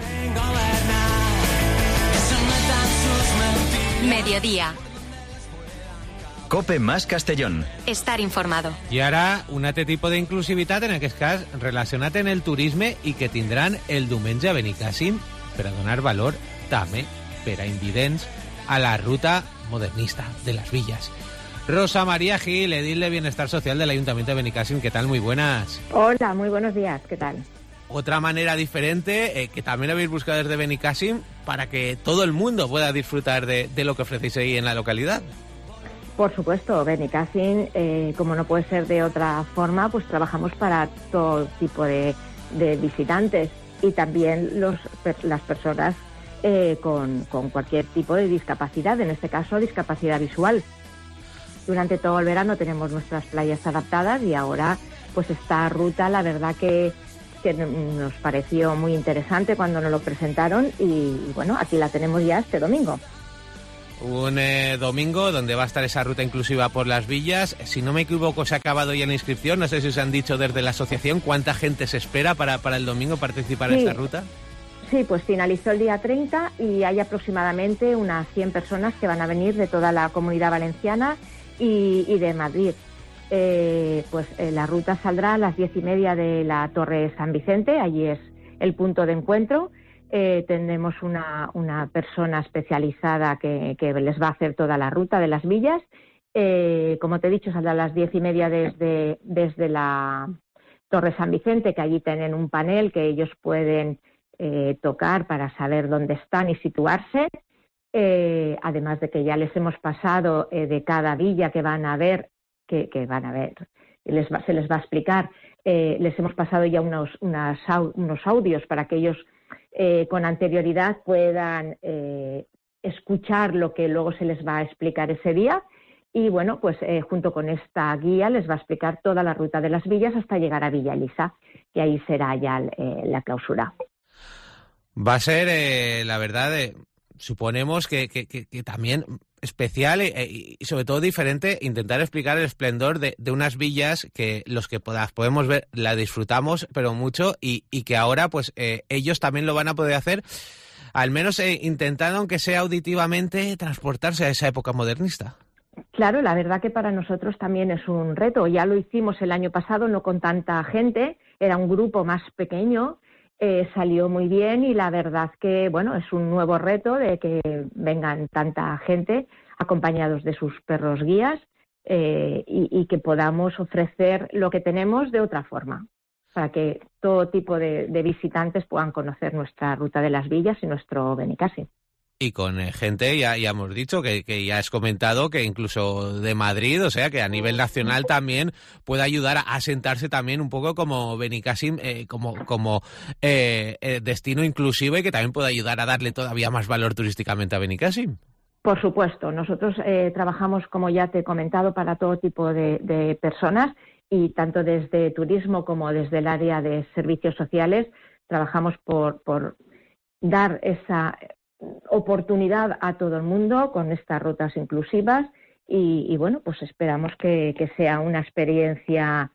Mediodía. Cope más Castellón. Estar informado. I ara un altre tipus d'inclusivitat, en aquest cas relacionat en el turisme i que tindran el diumenge a Benicàssim per a donar valor també per a invidents a la ruta modernista de las villas. Rosa María Gil, edil de Bienestar Social del Ayuntamiento de Benicàssim, ¿qué tal? Muy buenas. Hola, muy buenos días, ¿qué tal? Otra manera diferente eh, que también habéis buscado desde Benicàssim para que todo el mundo pueda disfrutar de, de lo que ofrecéis ahí en la localidad. Por supuesto, Benicàssim, eh, como no puede ser de otra forma, pues trabajamos para todo tipo de, de visitantes y también los, las personas eh, con, con cualquier tipo de discapacidad, en este caso discapacidad visual. Durante todo el verano tenemos nuestras playas adaptadas y ahora pues esta ruta la verdad que, que nos pareció muy interesante cuando nos lo presentaron y, y bueno, aquí la tenemos ya este domingo. Un eh, domingo donde va a estar esa ruta inclusiva por las villas. Si no me equivoco, se ha acabado ya la inscripción. No sé si os han dicho desde la asociación cuánta gente se espera para, para el domingo participar sí. en esta ruta. Sí, pues finalizó el día treinta y hay aproximadamente unas cien personas que van a venir de toda la Comunidad Valenciana y, y de Madrid. Eh, pues eh, la ruta saldrá a las diez y media de la Torre San Vicente, allí es el punto de encuentro. Eh, tendremos una, una persona especializada que, que les va a hacer toda la ruta de las villas. Eh, como te he dicho, saldrá a las diez y media desde, desde la Torre San Vicente, que allí tienen un panel que ellos pueden eh, tocar para saber dónde están y situarse. Eh, además de que ya les hemos pasado eh, de cada villa que van a ver, que, que van a ver, les va, se les va a explicar, eh, les hemos pasado ya unos, unas, unos audios para que ellos Eh, con anterioridad puedan eh, escuchar lo que luego se les va a explicar ese día y bueno, pues eh, junto con esta guía les va a explicar toda la ruta de las villas hasta llegar a Villa Elisa, que ahí será ya eh, la clausura. Va a ser, eh, la verdad, eh, suponemos que, que, que, que también especial y, y sobre todo diferente intentar explicar el esplendor de, de unas villas que los que podas, podemos ver la disfrutamos pero mucho y, y que ahora pues eh, ellos también lo van a poder hacer, al menos eh, intentando, aunque sea auditivamente, transportarse a esa época modernista. Claro, la verdad que para nosotros también es un reto. Ya lo hicimos el año pasado, no con tanta gente, era un grupo más pequeño. Eh, salió muy bien y la verdad que, bueno, es un nuevo reto de que vengan tanta gente acompañados de sus perros guías eh, y, y que podamos ofrecer lo que tenemos de otra forma, para que todo tipo de, de visitantes puedan conocer nuestra Ruta de las Villas y nuestro Benicàssim. Y con eh, gente, ya, ya hemos dicho, que, que ya has comentado, que incluso de Madrid, o sea, que a nivel nacional también puede ayudar a asentarse también un poco como Benicàssim, eh, como, como eh, eh, destino inclusivo y que también puede ayudar a darle todavía más valor turísticamente a Benicàssim. Por supuesto, nosotros eh, trabajamos, como ya te he comentado, para todo tipo de, de personas y tanto desde turismo como desde el área de servicios sociales trabajamos por, por dar esa oportunidad a todo el mundo con estas rutas inclusivas y, y bueno, pues esperamos que, que sea una experiencia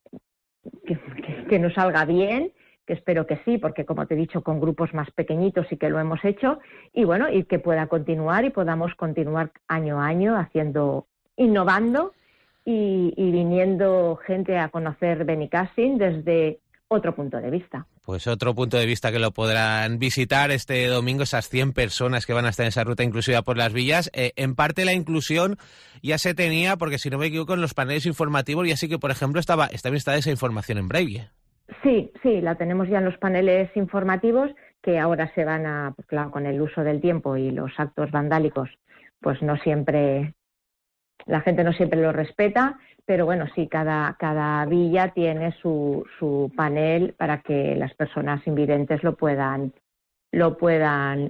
que, que, que nos salga bien, que espero que sí, porque como te he dicho, con grupos más pequeñitos sí que lo hemos hecho y bueno, y que pueda continuar y podamos continuar año a año haciendo, innovando y, y viniendo gente a conocer Benicàssim desde otro punto de vista. Pues otro punto de vista que lo podrán visitar este domingo, esas cien personas que van a estar en esa ruta inclusiva por las villas. Eh, en parte la inclusión ya se tenía, porque si no me equivoco, en los paneles informativos ya sí que, por ejemplo, estaba, estaba instalada esa información en braille. Sí, sí, la tenemos ya en los paneles informativos, que ahora se van a, pues claro, con el uso del tiempo y los actos vandálicos, pues no siempre, la gente no siempre lo respeta, pero bueno, sí, cada, cada villa tiene su, su panel para que las personas invidentes lo puedan, lo puedan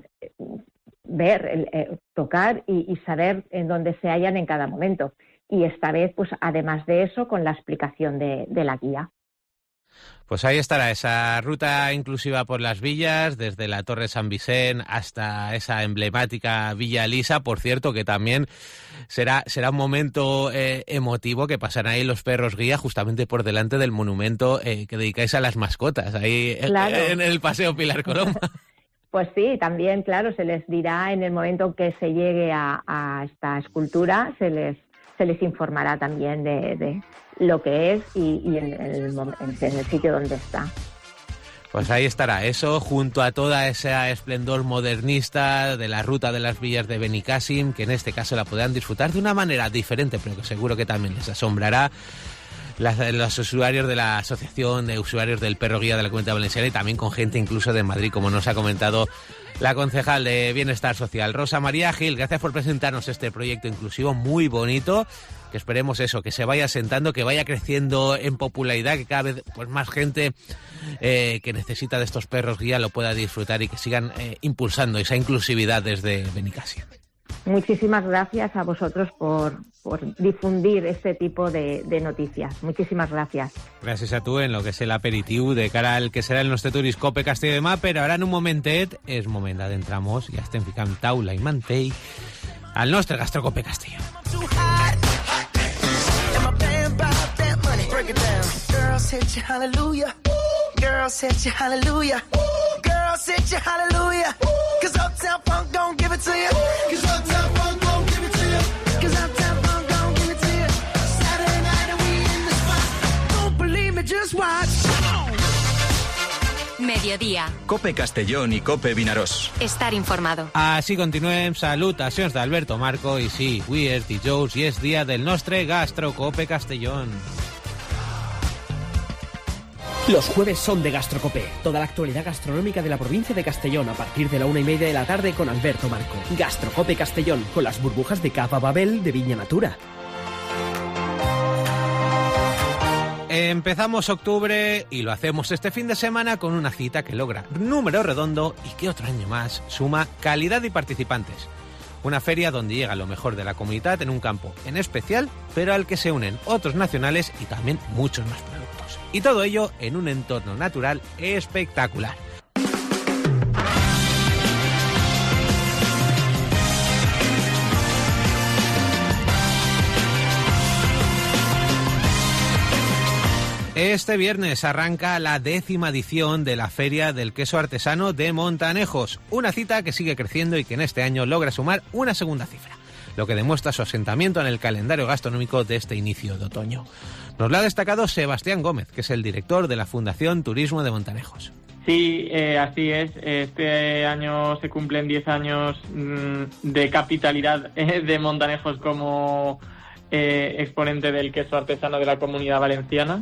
ver, eh, tocar y, y saber en dónde se hallan en cada momento. Y esta vez, pues además de eso, con la explicación de, de la guía. Pues ahí estará esa ruta inclusiva por las villas, desde la Torre San Vicent hasta esa emblemática Villa Elisa, por cierto, que también será será un momento eh, emotivo que pasarán ahí los perros guía justamente por delante del monumento eh, que dedicáis a las mascotas, ahí claro. en, en el Paseo Pilar Coloma. Pues sí, también, claro, se les dirá en el momento que se llegue a, a esta escultura, se les se les informará también de, de lo que es y, y en, el, en el sitio donde está. Pues ahí estará eso, junto a toda esa esplendor modernista de la Ruta de las Villas de Benicàssim, que en este caso la podrán disfrutar de una manera diferente, pero que seguro que también les asombrará. Las, los usuarios de la Asociación de Usuarios del Perro Guía de la Comunidad Valenciana y también con gente incluso de Madrid, como nos ha comentado la concejal de Bienestar Social, Rosa María Gil. Gracias por presentarnos este proyecto inclusivo muy bonito, que esperemos eso, que se vaya asentando, que vaya creciendo en popularidad, que cada vez pues, más gente eh, que necesita de estos perros guía lo pueda disfrutar y que sigan eh, impulsando esa inclusividad desde Benicàssim. Muchísimas gracias a vosotros por, por difundir este tipo de, de noticias. Muchísimas gracias. Gràcies a tu en lo que és l'aperitiu de cara al que serà el nostre Turiscope Castell de Mà, però ara en un momentet és moment d'adentrar-nos, ja estem ficant taula i mantell, al nostre Gastrocope Castelló. Sit you hallelujah, cause Uptown Funk don't give it to you, cause Uptown Funk don't give it to you, cause Uptown Funk don't give it to you. Saturday night and we in the spot, don't believe me, just watch. Mediodía. Cope Castellón i Cope Vinaròs. Estar informado. Així continuem. Salutacions d'Alberto Marco i sí, avui és dijous i és dia del nostre Gastrocope Castellón. Los jueves son de Gastrocope, toda la actualidad gastronómica de la provincia de Castellón a partir de la una y media de la tarde con Alberto Marco. Gastrocope Castellón, con las burbujas de Cava Babel de Viña Natura. Empezamos octubre y lo hacemos este fin de semana con una cita que logra número redondo y que otro año más suma calidad y participantes. Una feria donde llega lo mejor de la comunidad en un campo en especial, pero al que se unen otros nacionales y también muchos más productos. Y todo ello en un entorno natural espectacular. Este viernes arranca la décima edición de la Feria del Queso Artesano de Montanejos, una cita que sigue creciendo y que en este año logra sumar una segunda cifra, lo que demuestra su asentamiento en el calendario gastronómico de este inicio de otoño. Nos lo ha destacado Sebastián Gómez, que es el director de la Fundación Turismo de Montanejos. Sí, eh, así es. Este año se cumplen diez años mmm, de capitalidad eh, de Montanejos como eh, exponente del queso artesano de la Comunidad Valenciana.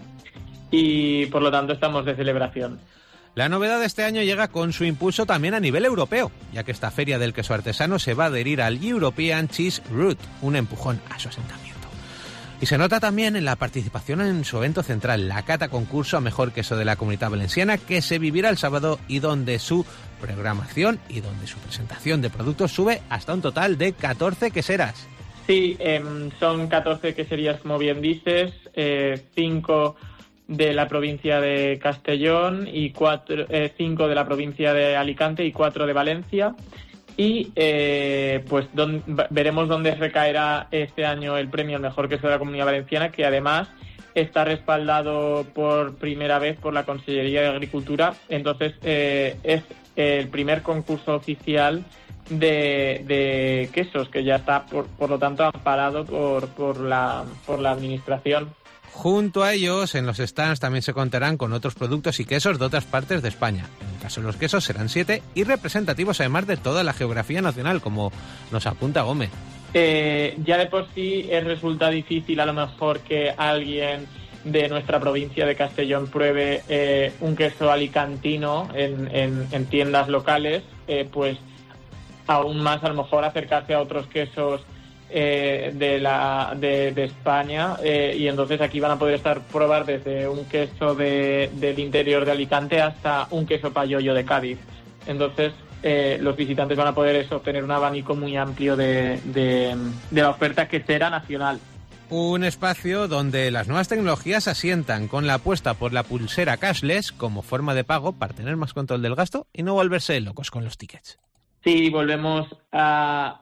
Y por lo tanto estamos de celebración. La novedad de este año llega con su impulso también a nivel europeo, ya que esta feria del queso artesano se va a adherir al European Cheese Route, un empujón a su asentamiento. Y se nota también en la participación en su evento central, la cata concurso a mejor queso de la Comunidad Valenciana, que se vivirá el sábado y donde su programación y donde su presentación de productos sube hasta un total de catorce queseras. Sí, eh, son catorce queserías, como bien dices, eh, cinco de la provincia de Castellón y cuatro, eh, cinco de la provincia de Alicante y cuatro de Valencia. Y eh, pues don, veremos dónde recaerá este año el premio al mejor queso de la Comunidad Valenciana, que además está respaldado por primera vez por la Consellería de Agricultura. Entonces eh, es el primer concurso oficial de, de quesos que ya está, por, por lo tanto, amparado por, por, la, por la Administración. Junto a ellos, en los stands también se contarán con otros productos y quesos de otras partes de España. En el caso de los quesos serán siete y representativos además de toda la geografía nacional, como nos apunta Gómez. Eh, ya de por sí es, resulta difícil a lo mejor que alguien de nuestra provincia de Castellón pruebe eh, un queso alicantino en, en, en tiendas locales, eh, pues aún más a lo mejor acercarse a otros quesos Eh, de la de, de España eh, y entonces aquí van a poder estar probar desde un queso de, del interior de Alicante hasta un queso payollo de Cádiz. Entonces eh, los visitantes van a poder eso, obtener un abanico muy amplio de, de, de la oferta quesera nacional. Un espacio donde las nuevas tecnologías asientan con la apuesta por la pulsera cashless como forma de pago para tener más control del gasto y no volverse locos con los tickets. Sí, volvemos a,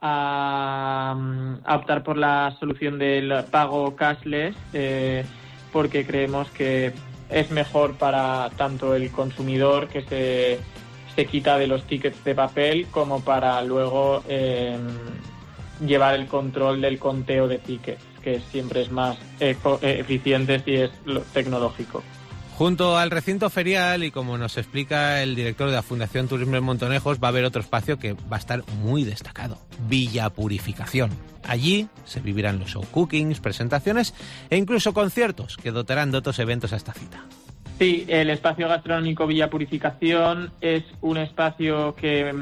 a, a optar por la solución del pago cashless eh, porque creemos que es mejor para tanto el consumidor que se, se quita de los tickets de papel como para luego eh, llevar el control del conteo de tickets, que siempre es más eco, eficiente si es lo tecnológico. Junto al recinto ferial, y como nos explica el director de la Fundación Turismo de Montanejos, va a haber otro espacio que va a estar muy destacado, Villa Purificación. Allí se vivirán los show cookings, presentaciones e incluso conciertos que dotarán de otros eventos a esta cita. Sí, el espacio gastronómico Villa Purificación es un espacio que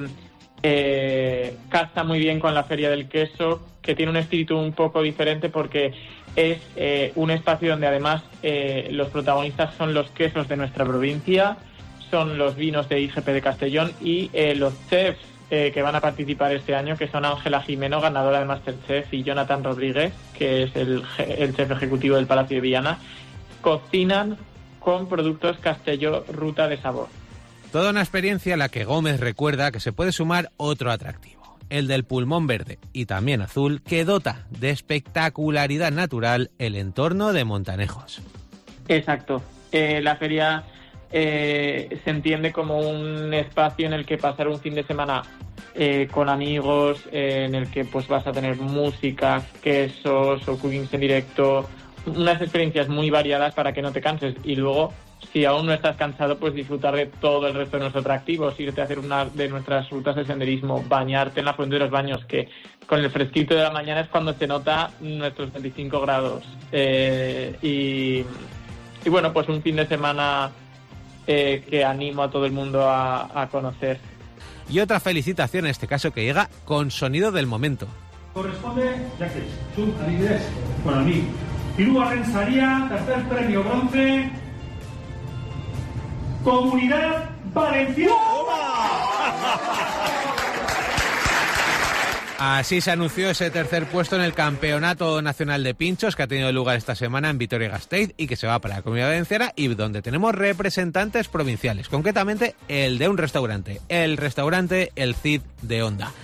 eh, casa muy bien con la Feria del Queso, que tiene un espíritu un poco diferente porque es eh, un espacio donde además eh, los protagonistas son los quesos de nuestra provincia, son los vinos de I G P de Castellón y eh, los chefs eh, que van a participar este año, que son Ángela Jimeno, ganadora de Masterchef, y Jonathan Rodríguez, que es el, el chef ejecutivo del Palacio de Viana, cocinan con productos Castelló Ruta de Sabor. Toda una experiencia a la que Gómez recuerda que se puede sumar otro atractivo, el del pulmón verde y también azul, que dota de espectacularidad natural el entorno de Montanejos. Exacto. Eh, la feria eh, se entiende como un espacio en el que pasar un fin de semana eh, con amigos, eh, en el que pues vas a tener música, quesos o cookings en directo, unas experiencias muy variadas para que no te canses y luego, si aún no estás cansado, pues disfrutar de todo el resto de nuestros atractivos, irte a hacer una de nuestras rutas de senderismo, bañarte en la Fuente de los Baños, que con el fresquito de la mañana es cuando se nota nuestros veinticinco grados. Eh, y, y bueno, pues un fin de semana eh, que animo a todo el mundo a, a conocer. Y otra felicitación en este caso que llega con sonido del momento. Corresponde, ya que tú, adibidez, bueno, a mí, hirugarren saria, tercer premio bronce, Comunidad Valenciana. Así se anunció ese tercer puesto en el Campeonato Nacional de Pinchos que ha tenido lugar esta semana en Vitoria-Gasteiz y que se va para la Comunidad Valenciana y donde tenemos representantes provinciales, concretamente el de un restaurante, el restaurante El Cid de Onda.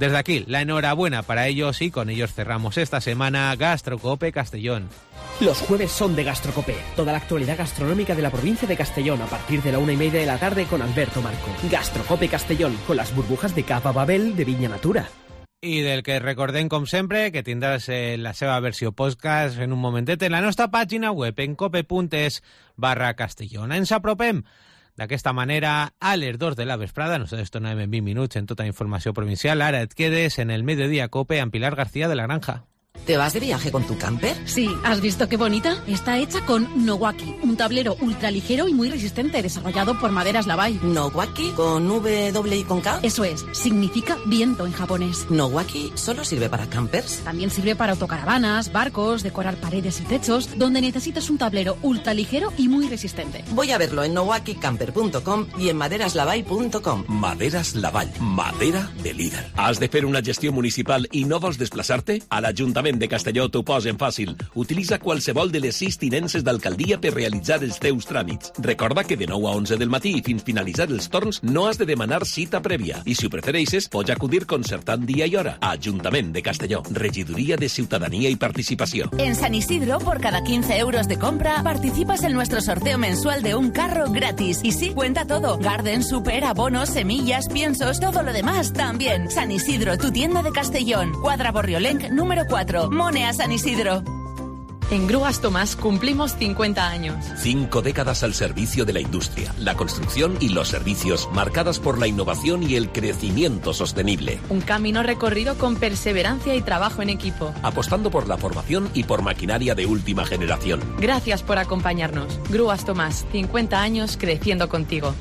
Desde aquí, la enhorabuena para ellos y con ellos cerramos esta semana Gastrocope Castellón. Los jueves son de Gastrocope. Toda la actualidad gastronómica de la provincia de Castellón a partir de la una y media de la tarde con Alberto Marco. Gastrocope Castellón, con las burbujas de Cava Babel de Viña Natura. I del que recordem, com sempre, que tindràs eh, la seva versió podcast en un momentet en la nostra pàgina web en cope.es barra Castellón. Ens apropem d'aquesta manera a les dos de la vesprada. Nosaltres tornem en vint minuts en tota la informació provincial. Ara et quedes en el Mediodía Cope amb Pilar García de la Granja. ¿Te vas de viaje con tu camper? Sí, ¿has visto qué bonita? Está hecha con Nowaki, un tablero ultraligero y muy resistente, desarrollado por Maderas Lavai. ¿Nowaki? ¿Con W, doble y con K? Eso es, significa viento en japonés. ¿Nowaki solo sirve para campers? También sirve para autocaravanas, barcos, decorar paredes y techos, donde necesitas un tablero ultraligero y muy resistente. Voy a verlo en nowaki camper punto com y en maderas lavai punto com. Maderas Lavall, madera de líder. Has de fer una gestió municipal i no vols desplaçar-te? A l'Ajuntament de Castelló t'ho posen fàcil. Utilitza qualsevol de les sis tinences d'alcaldia per realitzar els teus tràmits. Recorda que de nou a onze del matí i fins finalitzar els torns no has de demanar cita prèvia. I si ho prefereixes, pots acudir concertant dia i hora. Ajuntament de Castelló, Regiduría de Ciudadanía y Participación. En San Isidro, por cada quince euros de compra, participas en nuestro sorteo mensual de un carro gratis. Y sí, cuenta todo. Garden, super, abonos, semillas, piensos, todo lo demás también. San Isidro, tu tienda de Castellón. Cuadra Borriolenc, número cuatro. Monea San Isidro. En Grúas Tomás cumplimos cincuenta años. Cinco décadas al servicio de la industria, la construcción y los servicios, marcadas por la innovación y el crecimiento sostenible. Un camino recorrido con perseverancia y trabajo en equipo. Apostando por la formación y por maquinaria de última generación. Gracias por acompañarnos. Grúas Tomás, cincuenta años creciendo contigo.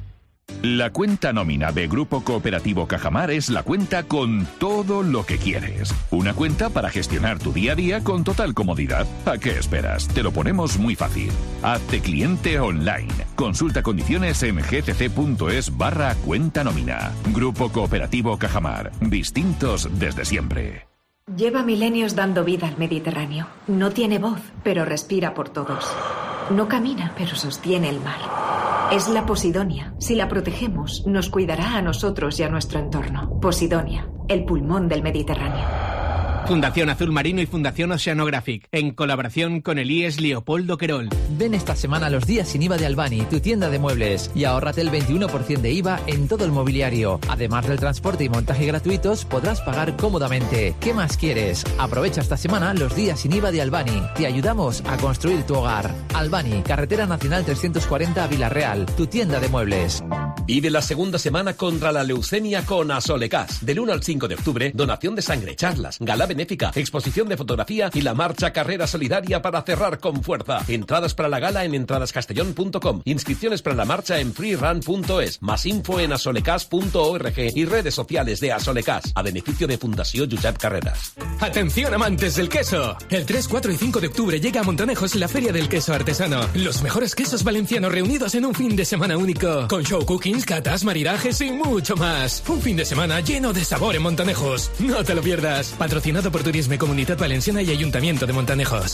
La cuenta nómina de Grupo Cooperativo Cajamar es la cuenta con todo lo que quieres. Una cuenta para gestionar tu día a día con total comodidad. ¿A qué esperas? Te lo ponemos muy fácil. Hazte cliente online. Consulta condiciones en gcc.es barra cuenta nómina. Grupo Cooperativo Cajamar. Distintos desde siempre. Lleva milenios dando vida al Mediterráneo. No tiene voz, pero respira por todos. No camina, pero sostiene el mar. Es la Posidonia. Si la protegemos, nos cuidará a nosotros y a nuestro entorno. Posidonia, el pulmón del Mediterráneo. Fundación Azul Marino y Fundación Oceanographic, en colaboración con el I E S Leopoldo Querol. Ven esta semana a los días sin I V A de Albani, tu tienda de muebles, y ahórrate el veintiuno por ciento de I V A en todo el mobiliario. Además del transporte y montaje gratuitos, podrás pagar cómodamente. ¿Qué más quieres? Aprovecha esta semana los días sin I V A de Albani. Te ayudamos a construir tu hogar. Albani, Carretera Nacional trescientos cuarenta a Villarreal, tu tienda de muebles. Vive la segunda semana contra la leucemia con Asolecas. Del uno al cinco de octubre, donación de sangre, charlas, gala benéfica, exposición de fotografía y la marcha carrera solidaria para cerrar con fuerza. Entradas para la gala en entradas castellón punto com. Inscripciones para la marcha en freerun punto es. Más info en asolecas punto org y redes sociales de Asolecas, a beneficio de Fundación Josep Carreras. ¡Atención, amantes del queso! El tres, cuatro y cinco de octubre llega a Montanejos la Feria del Queso Artesano. Los mejores quesos valencianos reunidos en un fin de semana único. Con show cookings, catas, maridajes y mucho más. Un fin de semana lleno de sabor en Montanejos. No te lo pierdas. Patrocinado por Turisme, Comunitat Valenciana y Ayuntamiento de Montanejos.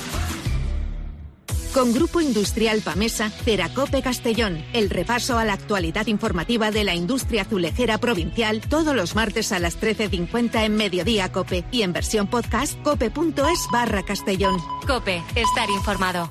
Con Grupo Industrial Pamesa, Ceracope Castellón, el repaso a la actualidad informativa de la industria azulejera provincial todos los martes a las trece cincuenta en Mediodía Cope y en versión podcast cope.es barra Castellón. Cope, estar informado.